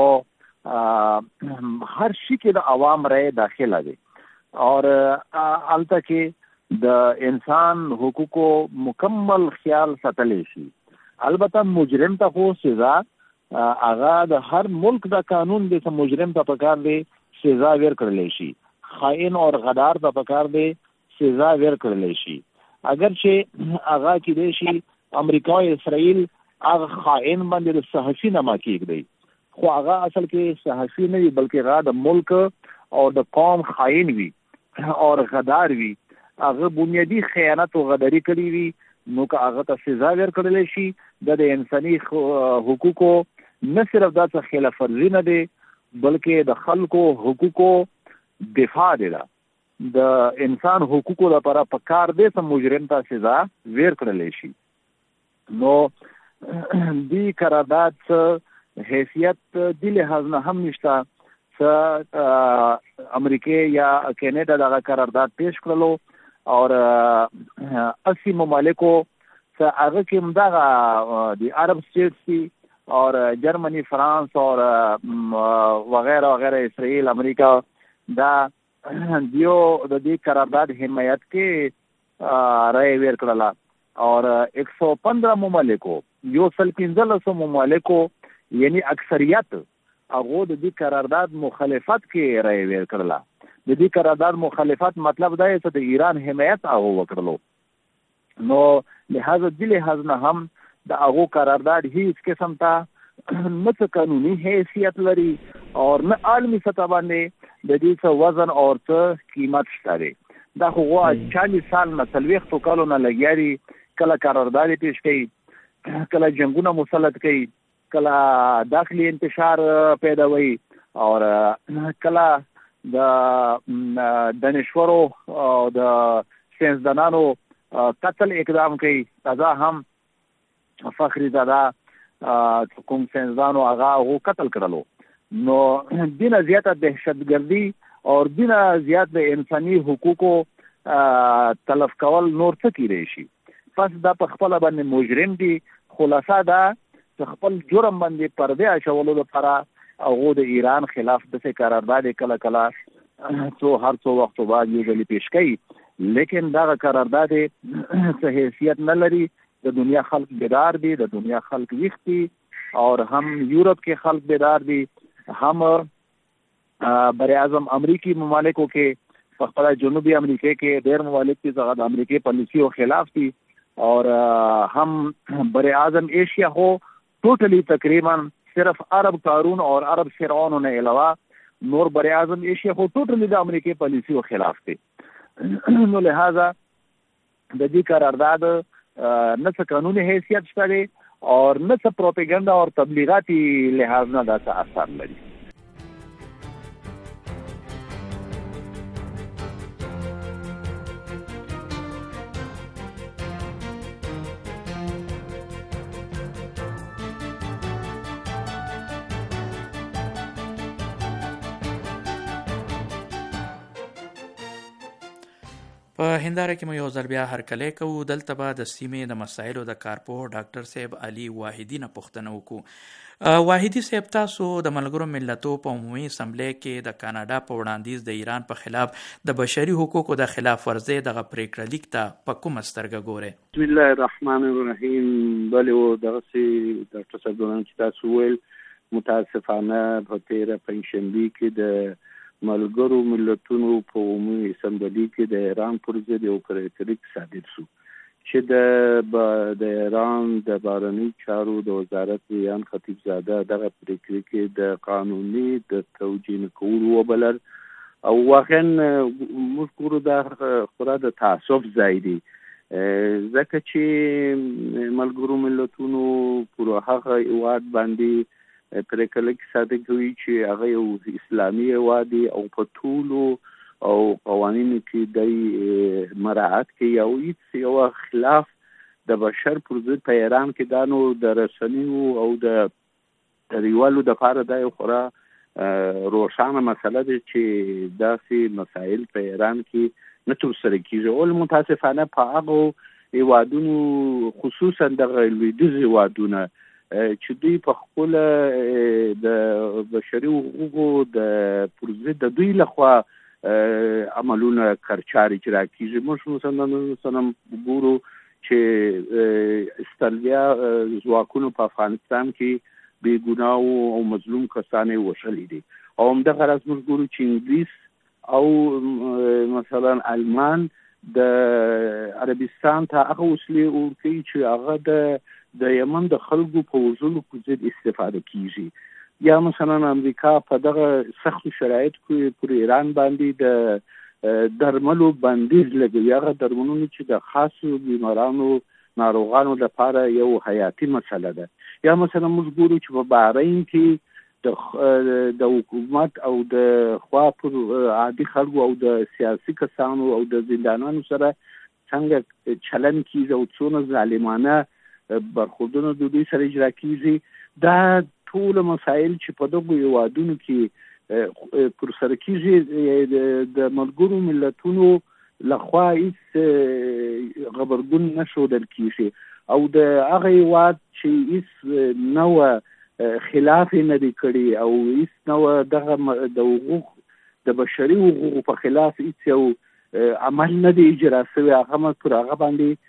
هر شي کې د عوام رائے داخله دي اور البته کې د انسان حقوقو مکمل خیال ساتلی شي البته مجرم ته خو سزا هغه د هر ملک د قانون د مجرم ته پکار دی سزا ورکړل شي خائن اور غدار ته پکار دی سزا ورکړل شي اگر چې هغه کې دی شي امریکا او اسرائیل هغه خائن باندې د صحافي نامه کېږي خو هغه اصل کې صحافي نه وي بلکې هغه د ملک او د قوم خائن وي اور غدار وي هغه بنیادی خیانت او غداری کړی وي نو که هغه ته سزا ورکړل شي د انساني حقوقو نه صرف د خلاف ورزي نه دی بلکې د خلکو حقوقو دفاع دی د انسان حقوقو لپاره پکار دی چې مجرم ته سزا ورکړل شي نو دی قرارداد حیثیت دی لحاظ نه هم نشته چې امریکا یا کینیډا دغه قرارداد پیش کړلو اور 80 ممالکو چې هغه کې دغه د عرب سټیټس اور جرمنی فرانس اور وغیرہ وغیرہ اسرائیل امریکا دا دیو د دې قرارداد حمایت کې رائے ورکړه اور 115 ممالکو یو سل 15 ممالکو یعنی اکثریت هغه د دې قرارداد مخالفت کې رائے ورکړله. د دې قرارداد مخالفت مطلب دا چې د ایران حمایت هغه وکړلو. نو لہذا دې لحاظ نه هم د هغه قرارداد هیڅ قسم ته نه قانوني حیثیت لري او نه عالمي سطح باندې د دې څه وزن او څه قیمت شته. دا خو 40 سال نه 40 کالو نه لګیاري، کله قرارداد پیش کوي، کله جنگونه مسلط کوي، کله داخلي انتشار پیداوي او کله د دانشورو او د ساينسدانانو قتل اقدام کوي. تازه هم فخری زاده کوم ساينسدانو هغه قتل کړلو. نو دینه زیاته دهشتګردي او دینه زیات د انساني حقوقو تلف کول نور څه کیږي شي. پس دا په خپل باندې مجرم دي. خلاصه دا خپل جرم باندې پرده اچولو لپاره هغه د ایران خلاف د قرارداد کله کله هر څو وخت بعد یو ځل پیش کوي، لیکن دا قرارداد څه حیثیت نه لري. د دنیا خلک بیدار دي، د دنیا خلک ویښ دي، او هم یورپ کې خلک بیدار دي، هم بر اعظم امریکي ممالکو کې په خپل جنوبي امریکا کې ډېر ممالک دي چې د امریکای پالیسیو خلاف دي، او هم بر اعظم ایشیا هو ټوټلی تقریبا صرف عرب قارون اور عرب فرعون نے علاوہ نور بر اعظم ایشیا کو ٹوٹلی د امریکای پالیسیو خلاف دي. نو لہذا د دې قرارداد نه څه قانوني حیثیت شته او نه څه پروپاګاندا او تبلیغاتي لحاظ نه دا څه اثر لري. په هنداره کې مو یو ځل بیا هرکلی کوو. دلته به د سیمې د مسایلو د کارپوه ډاکټر صاحب علي واحدي نه پوښتنه وکړو. واحدي صاحب، تاسو د ملګرو ملتو په عمومي اسمبلی کې د کاناډا په وړاندیز د ایران په خلاف د بشري حقوقو د خلاف ورزۍ دغه پریکړه لیک ته په کومه سترګه ګورئ؟ بسم الله الرحمن الرحیم. بلې و دغسې ډاکټر صاحب دوران چې تاسو ویل، متاسفانه په تېره پنجشنبې کې د ملګرو ملتونو په عمومي اسمبلی کې د ایران پر ضد یو پریکړه لیک صادر شو چې د ایران د بهرني چارو د وزارت ریان خطیبزاده دغه پریکړه کې د قانوني د توجیه کولو وبلل، او واقعا موږ ګورو دا خورا د تعصب ځای دی، ځکه چې ملګرو ملتونو پر هغه هیواد باندې پریکړه لیک صادر کوي چې هغه یو اسلامي هیواد دی او په ټولو او قوانینو کې د مراعات کوي او هیڅ یو خلاف د بشر پر ضد په ایران کې دا نو د رسنیو او د ریوالو د لپاره دا یو خورا روښانه مسله ده چې داسې مسایل په ایران کې نه ترسره کیږي. او متاسفانه په هغو هیوادونو، خصوصا دغه لویدیځ هیوادونه چې دوی په خپل د بشري حقوقو د پر ضد د دوی لخوا عملونه کارچار اجرا کیږي. موږ مثلا ګورو چې استرالیا ځواکونو په افغانستان کې بې ګناه او مظلوم کسان وشلي دي، او همدغه راز موږ ګورو چې انګلیس او مثلا آلمان د عربستان ته هغه وسلې ورکوي چې هغه د یمن د خلکو په وژلو په ضد استفاده کیږي. یا مثلا امریکا په دغه سختو شرایط کې پر ایران باندې د درملو بندیز لګوي، هغه درملونه چې د خاصو بیمارانو ناروغانو لپاره یو حیاتي مسله ده. یا مثلا موږ ګورو چې په بحرین کې د حکومت او د خوا پر عادي خلکو او د سیاسي کسانو او د زندانانو سره څنګه چلن کیږي او څونه ظالمانه برخوردونه د دوی سره اجرا کیږي. دا ټول مسایل چې په دغو هیوادونو کې پر سره کیږي د ملګرو ملتونو لخوا هیڅ غبرګون نه ښودل کیږي، او د هغه هیواد چې هیڅ نوه خلاف نه دی کړی او هیڅ نوه دغه د حقوق د بشري حقوقو په خلاف هیڅ یو عمل نه دی اجرا شوی، هغه پر هغه باندې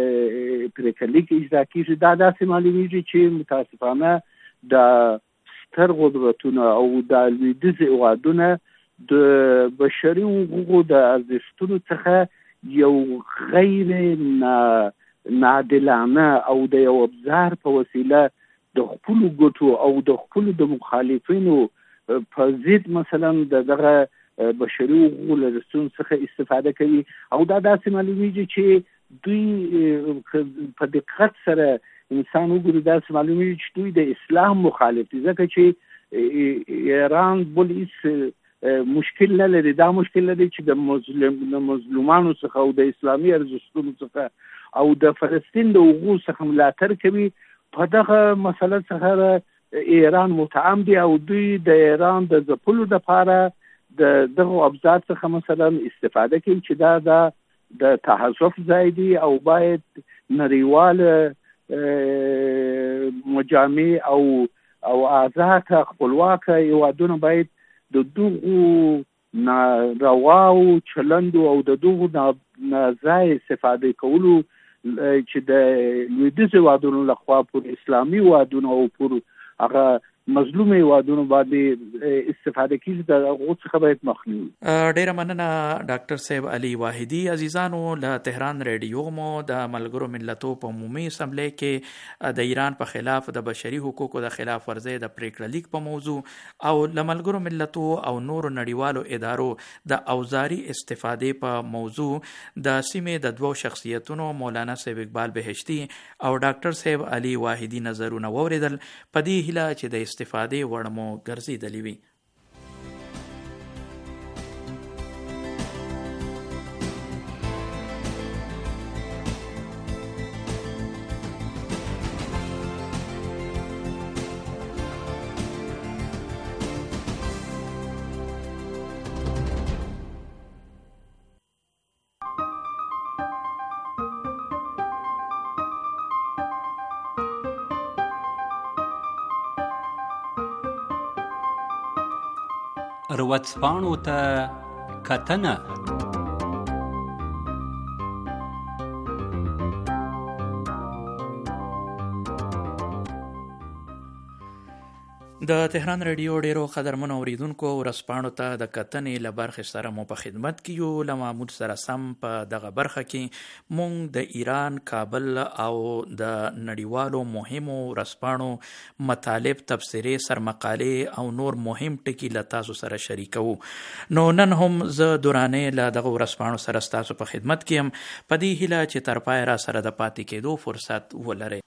پریکړه لیک اجرا کیږي. دا داسې معلومیږي چې متاسفانه د ستر قدرتونه او د لویدیځ هیوادونه د بشري حقوقو د ارزښتونو څخه یو غیر ناعادلانه او د یو ابزار په وسیله د خپلو ګټو او د خپلو د مخالفینو په ضد مثلا دغه بشري حقوقو له رسون څخه استفاده کوي او دا داسې معلومیږي چې دوی په دقت سره انسان وګوري داسې معلومیږي چې دوی د اسلام مخالف دي ځکه چې ایران بل هیڅ مشکل نه لري. دا مشکل لري چې د مظلومانو څخه او د اسلامي ارزښتونو څخه او د فلسطین د حقوقو څخه ملاتړ کوي. په دغه مسله څخه ایران متهم دي او دوی د ایران د ځپلو لپاره دغه ابزار څخه مثلا استفاده کوي چې دا د تحالف ځای دی او باید نړیواله مجامع او آزاد خپلواکه هیوادونه باید د دغو نارواو چلندو او د دغو ناځای استفاده کولو چې د لویدیځ هیوادونو لخوا پر اسلامي هیوادونو او پر هغه مظلوم هیوادونو باندې استفاده کیږي د هغو څخه باید مخنیوي. ډیره مننه ډاکټر صاحب علي واحدي. عزیزانو له تهران ریډیو مو د ملګرو ملتو په عمومي اسمبلی کې د ایران په خلاف د بشري حقوقو د خلاف ورزۍ د پریکړه لیک په موضوع او له ملګرو ملتو او نورو نړیوالو ادارو د اوزاري استفادې په موضوع د سیمې د دوو شخصیتونو مولانا صاحب اقبال بهشتي او ډاکټر صاحب علي واحدي نظرونه واوریدل. په دې هیله چې د استفادې وړ مو ګرځېدلې وي. ورځپاڼو ته کتنه. د تهران ریډیو ډیرو قدرمنو اوریدونکو ورځپاڼو ته د کتنې له برخې سره مو په خدمت کې یو. له معمول سره سم په دغه برخه کې مونږ د ایران، کابل او د نړیوالو مهمو ورځپاڼو مطالب، تبصرې، سرمقالې او نور مهم ټکي له تاسو سره شریکوو. نو نن هم زه دورانې له دغه ورځپاڼو سره ستاسو په خدمت کې یم په دې هیله چې تر پای را سره د پاتې کېدو فرصت ولرئ.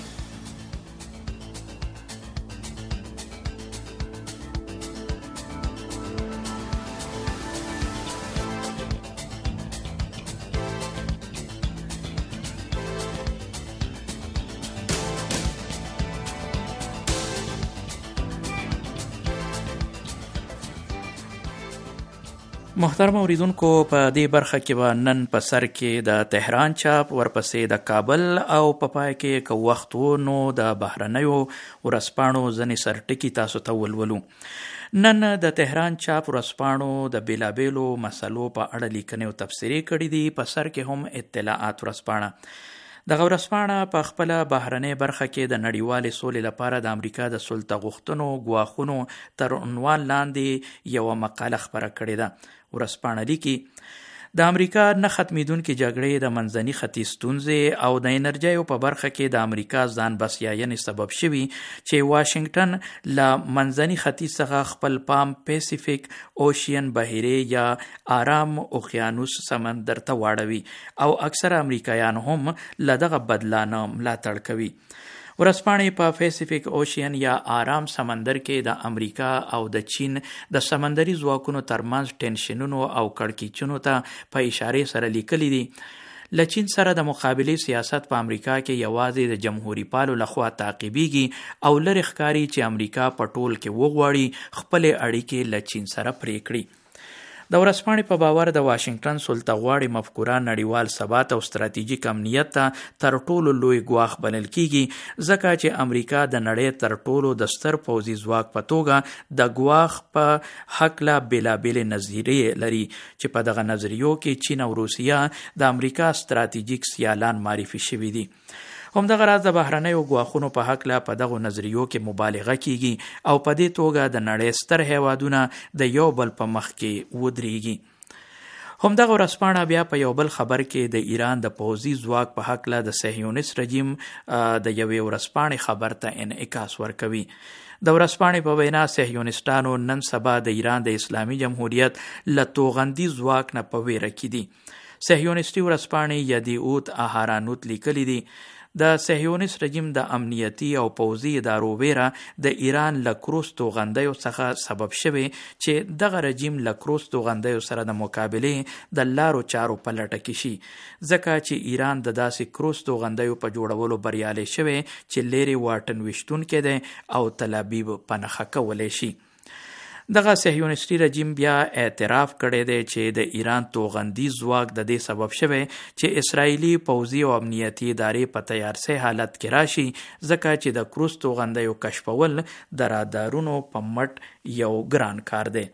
محترم اوریدونکو، په دې برخه کې به نن په سر کې د تهران چاپ، ورپسې د کابل او په پای کې که وخت و نو د بهرنیو ورځپاڼو ځینې سرټکي تاسو ته ولولو. نن د تهران چاپ ورځپاڼو د بیلابیلو مسلو په اړه لیکنې او تبصرې کړي دي. په سر کې هم اطلاعات ورځپاڼه. دغه ورځپاڼه په خپله بهرنۍ برخه کې د نړیوالې سولې لپاره د امریکا د سلطه غوښتنو ګواښونو تر عنوان لاندې یوه مقاله خپره کړې ده. ورځپاڼه لیکي د امریکا نه ختمیدونکې جګړې د منځني ختیځ ستونزې او د انرژیو په برخه کې د امریکا ځان بسیاینې سبب شوي چې واشنگټن له منځني ختیځ څخه خپل پام پیسیفیک اوشین بحیرې یا آرام اوقیانوس سمندر ته واړوي او اکثره امریکایان هم له دغه بدلانه ملاتړ کوي. ورځپاڼې په پیسیفیک اوشین یا آرام سمندر کې د امریکا او د چین د سمندري ځواکونو ترمنځ ټینشنونو او کړکېچونو ته په اشارې سره لیکلي دي. له چین سره د مقابلې سیاست په امریکا کې یوازې د جمهوریت پالو لخوا تعقیبیږي او لرې ښکاري چې امریکا په ټول کې وغواړي خپلې اړیکې له چین سره پرې کړي. د ورځپاڼې په باور د واشنگټن سلطه غواړي مفکوره نړیوال ثبات او ستراتیژیک امنیت ته تر ټولو لوی ګواښ بلل کیږي، ځکه چې امریکا د نړۍ تر ټولو د ستر پوځي ځواک په توګه د ګواښ په هکله بېلابېلې نظریې لري چې په دغه نظریو کې چین او روسیه د امریکا ستراتیژیک سیالان معرفي شوي دي. همدغه راز د بهرنیو ګواښونو په هکله په دغو نظریو کې مبالغه کیږي او په دې توګه د نړۍ ستر هیوادونه د یو بل په مخ کې ودرېږي. همدغه ورځپاڼه بیا په یو بل خبر کې د ایران د پوځي ځواک په هکله د صهیونیست رژیم د یوې ورځپاڼې خبر ته انعکاس ورکوي. د ورځپاڼې په وینا صهیونیستانو نن سبا د ایران د اسلامي جمهوریت له توغندي ځواک نه په ویره کې دي. صهیونیستي ورځپاڼې یدیعوت اهارانوت لیکلي دي د صهیونیست رژیم د امنیتي او پوځي ادارو ویره د ایران له کروز توغندیو څخه سبب شوی چې دغه رژیم له کروز توغندیو سره د مقابلې د لارو چارو په لټه کې شي، ځکه چې ایران د داسې کروز توغندیو په جوړولو بریالی شوی چې لیرې واټن ویشتونکی دی او تل ابیب په نښه کولی شي. دغه صهیونیستي رژیم بیا اعتراف کړی دی چې د ایران توغندي ځواک د دې سبب شوی چې اسرائیلي پوځي او امنیتي ادارې په تیارسي حالت کې راشي، ځکه چې د کروز توغندیو کشفول د رادارونو په مټ یو ګران کار دی.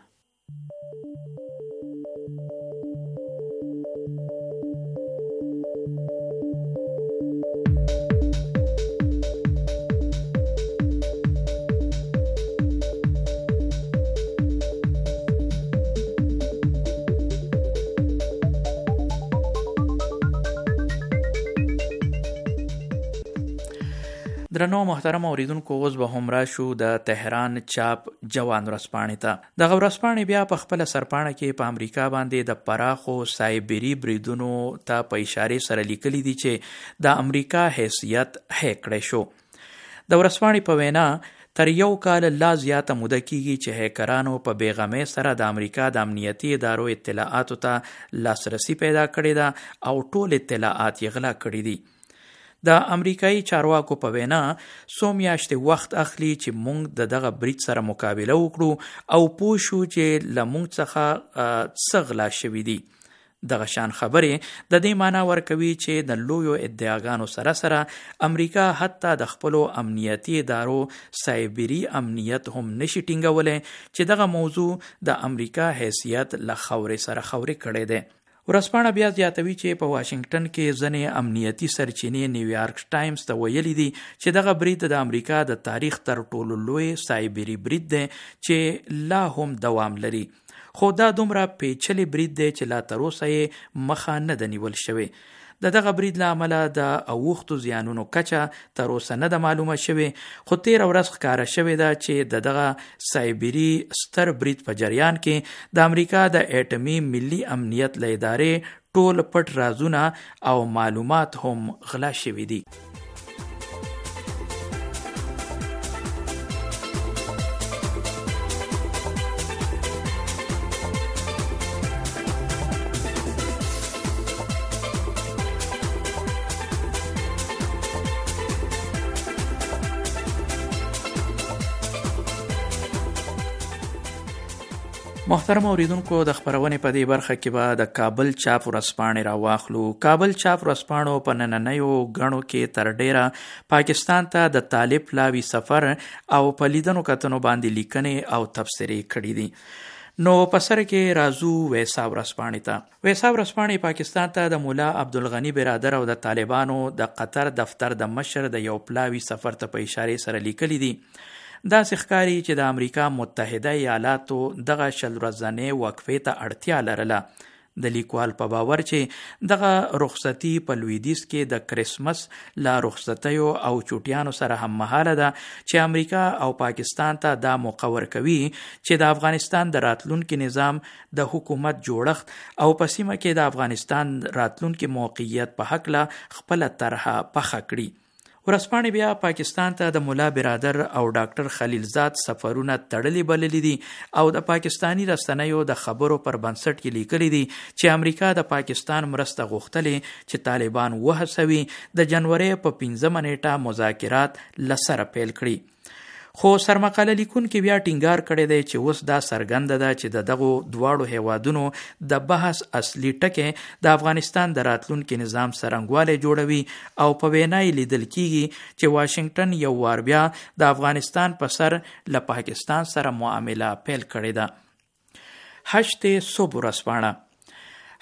درنو محترم اوریدونکو، اوس به هم راشو د تهران چاپ جوان ورځپاڼې ته. دغه ورځپاڼې بیا په خپله سرپاڼه کې په امریکا باندې د پراخو سایبري بریدونو ته په اشارې سره لیکلي دي چې د امریکا حیثیت هیک کړی شو. د ورځپاڼې په وینا تر یو کال لا زیاته موده کیږي چې هیکرانو په بیغمۍ سره د امریکا د امنیتي ادارو اطلاعاتو ته لاسرسی پیدا کړی ده او ټول اطلاعات یې غلا کړي دي. د امریکایي چارواکو په وینا څو میاشتې وخت اخلي چې موږ د دغه برید سره مقابله وکړو او پوه شو چې له موږ څخه څه غلا شوي دي. دغه شان خبرې د دې معنی ورکوي چې د لویو ادعاګانو سره سره امریکا حتی د خپلو امنیتي ادارو سایبري امنیت هم نشي ټینګولی چې دغه موضوع د امریکا حیثیت له خاورې سره خاورې کړی دی. ورځپاڼه بیا زیاتوي چې په واشنگټن کې ځینې امنیتي سرچینې نیویارک ټایمز ته ویلي دي چې دغه برید د امریکا د تاریخ تر ټولو لوی سایبري برید دی چې لا هم دوام لري، خو دا دومره پیچلی برید دی چې لا تر اوسه یې مخه نه ده نیول شوې. د دغه برید له امله د اوښتو زیانونو کچه تر اوسه نه ده معلومه شوې، خو تېره ورځ ښکاره شوې ده چې د دغه سایبري ستر برید په جریان کې د امریکا د اټمي ملي امنیت له ادارې ټول پټ رازونه او معلومات هم غلا شوي دي. محترم اوریدونکو، د خبرونې په دې برخه کې به د کابل چاپ ورځپاڼې راواخلو. کابل چاپ ورځپاڼو په نننیو غڼو کې تر ډیره پاکستان ته د طالب لاوی سفر او په لیدنو کتنو باندې لیکنې او تبصرې کړي دي. نو په سر کې راځو ویسا ورځپاڼې ته. ویسا ورځپاڼې پاکستان ته د مولا عبدالغني برادر او د طالبانو د قطر دفتر د مشر د یو پلاوی سفر ته په اشارې سره لیکلي دي. داسې ښکاري چې د امریکا متحده ایالاتو دغه شل ورځنۍ وقفې ته اړتیا لرله. د لیکوال په باور چې دغه رخصتي په لویدیځ کې د کرسمس لا رخصتیو او چوټیانو سره هم مهاله ده چې امریکا او پاکستان ته دا مقور کوي چې د افغانستان د راتلونکي نظام د حکومت جوړښت او په سیمه کې د افغانستان راتلونکي موقعیت په هکله خپله طرحه پخه کړي. ورځپاڼې بیا پاکستان ته د مولا برادر او ډاکټر خلیلزاد سفرونه تړلي بللي دي او د پاکستانی رسنیو د خبرو پر بنسټ کې لیکلي دي چې امریکا د پاکستان مرسته غوښتلې چې طالبان وهڅوي د جنوري په 15 نیټه مذاکرات له سره پیل کړي. خو سرمقاله لیکونکي بیا ټینګار کړی دی چې اوس دا څرګنده ده چې د دغو دواړو هیوادونو د بحث اصلي ټکی د افغانستان د راتلونکي نظام څرنګوالی جوړوي او په وینا یې لیدل کیږي چې واشنگټن یو وار بیا د افغانستان په سر له پاکستان سره معامله پیل کړې ده. هشت صبح ورځپاڼه.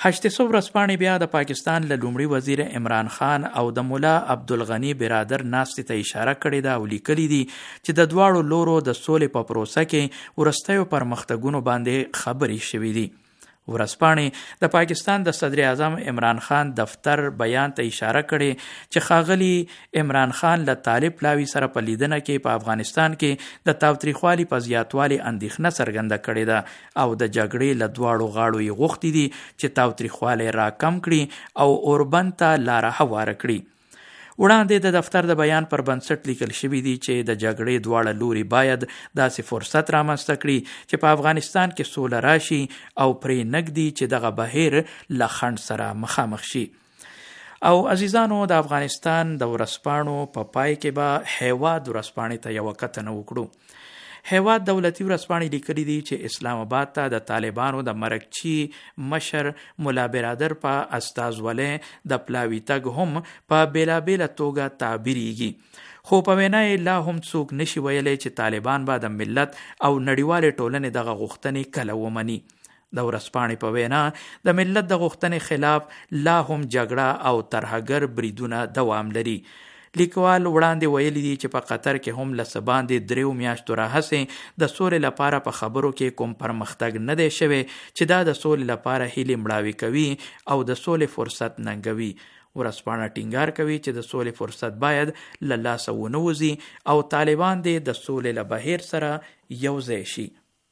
هشتسو ورځپاڼې بیا د پاکستان له لومړي وزیر عمران خان او د مولا عبدالغني برادر ناستې ته اشاره کړې ده او لیکلي دي چې د دواړو لورو د سولې په پروسه کې وروستیو پرمختګونو باندې خبرې شوې دي. ورځپاڼې د پاکستان د صدر اعظم عمران خان دفتر بیان ته اشاره کړې چې ښاغلي عمران خان له طالب پلاوي سره په لیدنه کې په افغانستان کې د تاوتریخوالي په زیاتوالي اندېښنه څرګنده کړې ده او د جګړې له دواړو غاړو یې غوښتي دي چې تاوتریخوالی راکم کړي او اوربند ته لاره هواره کړي. وړاندې د دفتر د بیان پر بنسټ لیکل شوي دي چې د جګړې دواړه لوري باید داسې فرصت رامنځته کړي چې په افغانستان کې سوله راشي او پرې نږدي چې دغه بهیر له خنډ سره مخامخ شي. او عزیزانو، د افغانستان د ورځپاڼو په پای کې به هیواد ورځپاڼې ته یوه کتنه وکړو. هیواد دولتي ورځپاڼې لیکلي دي چې اسلام آباد ته د طالبانو د مرکچي مشر مولا برادر په استازولۍ د پلاوي تګ هم په بېلابېله توګه تعبیریږي، خو په وینا یې لا هم څوک نشي ویلی چې طالبان به د ملت او نړیوالې ټولنې دغه غوښتنې کله ومني. د ورځپاڼې په وینا د ملت د غوښتنې خلاف لا هم جګړه او ترهګر بریدونه دوام لري. لیکوال وړاندې ویلي دي چې په قطر کې هم له څه باندې 3 میاشتو راهیسې د سولې لپاره په خبرو کې کوم پرمختګ نه دی شوی چې دا د سولې لپاره هیلې مړاوې کوي او د سولې فرصت ننګوي. ورځپاڼه ټینګار کوي چې د سولې فرصت باید له لاسه ونه وځي او طالبان دې د سولې له بهیر سره یوځای شي.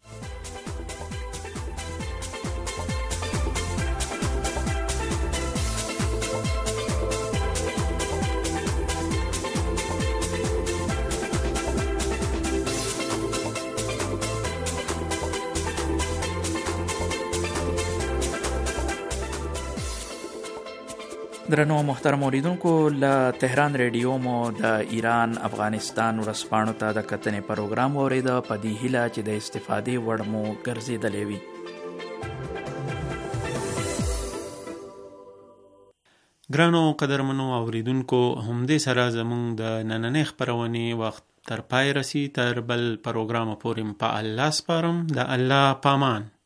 درنو محترم اوریدونکو، له تهران ریډیو مو د ایران افغانستان ورځپاڼو ته د کتنې پروګرام واورېده، په دې هیله چې د استفادې وړ مو ګرځېدلی وي. ګرانو قدرمنو اوریدونکو، همدې سره زموږ د نننۍ خپرونې وخت تر پای رسی. تر بل پروګرام پورې په الله سپارم. د الله پامان.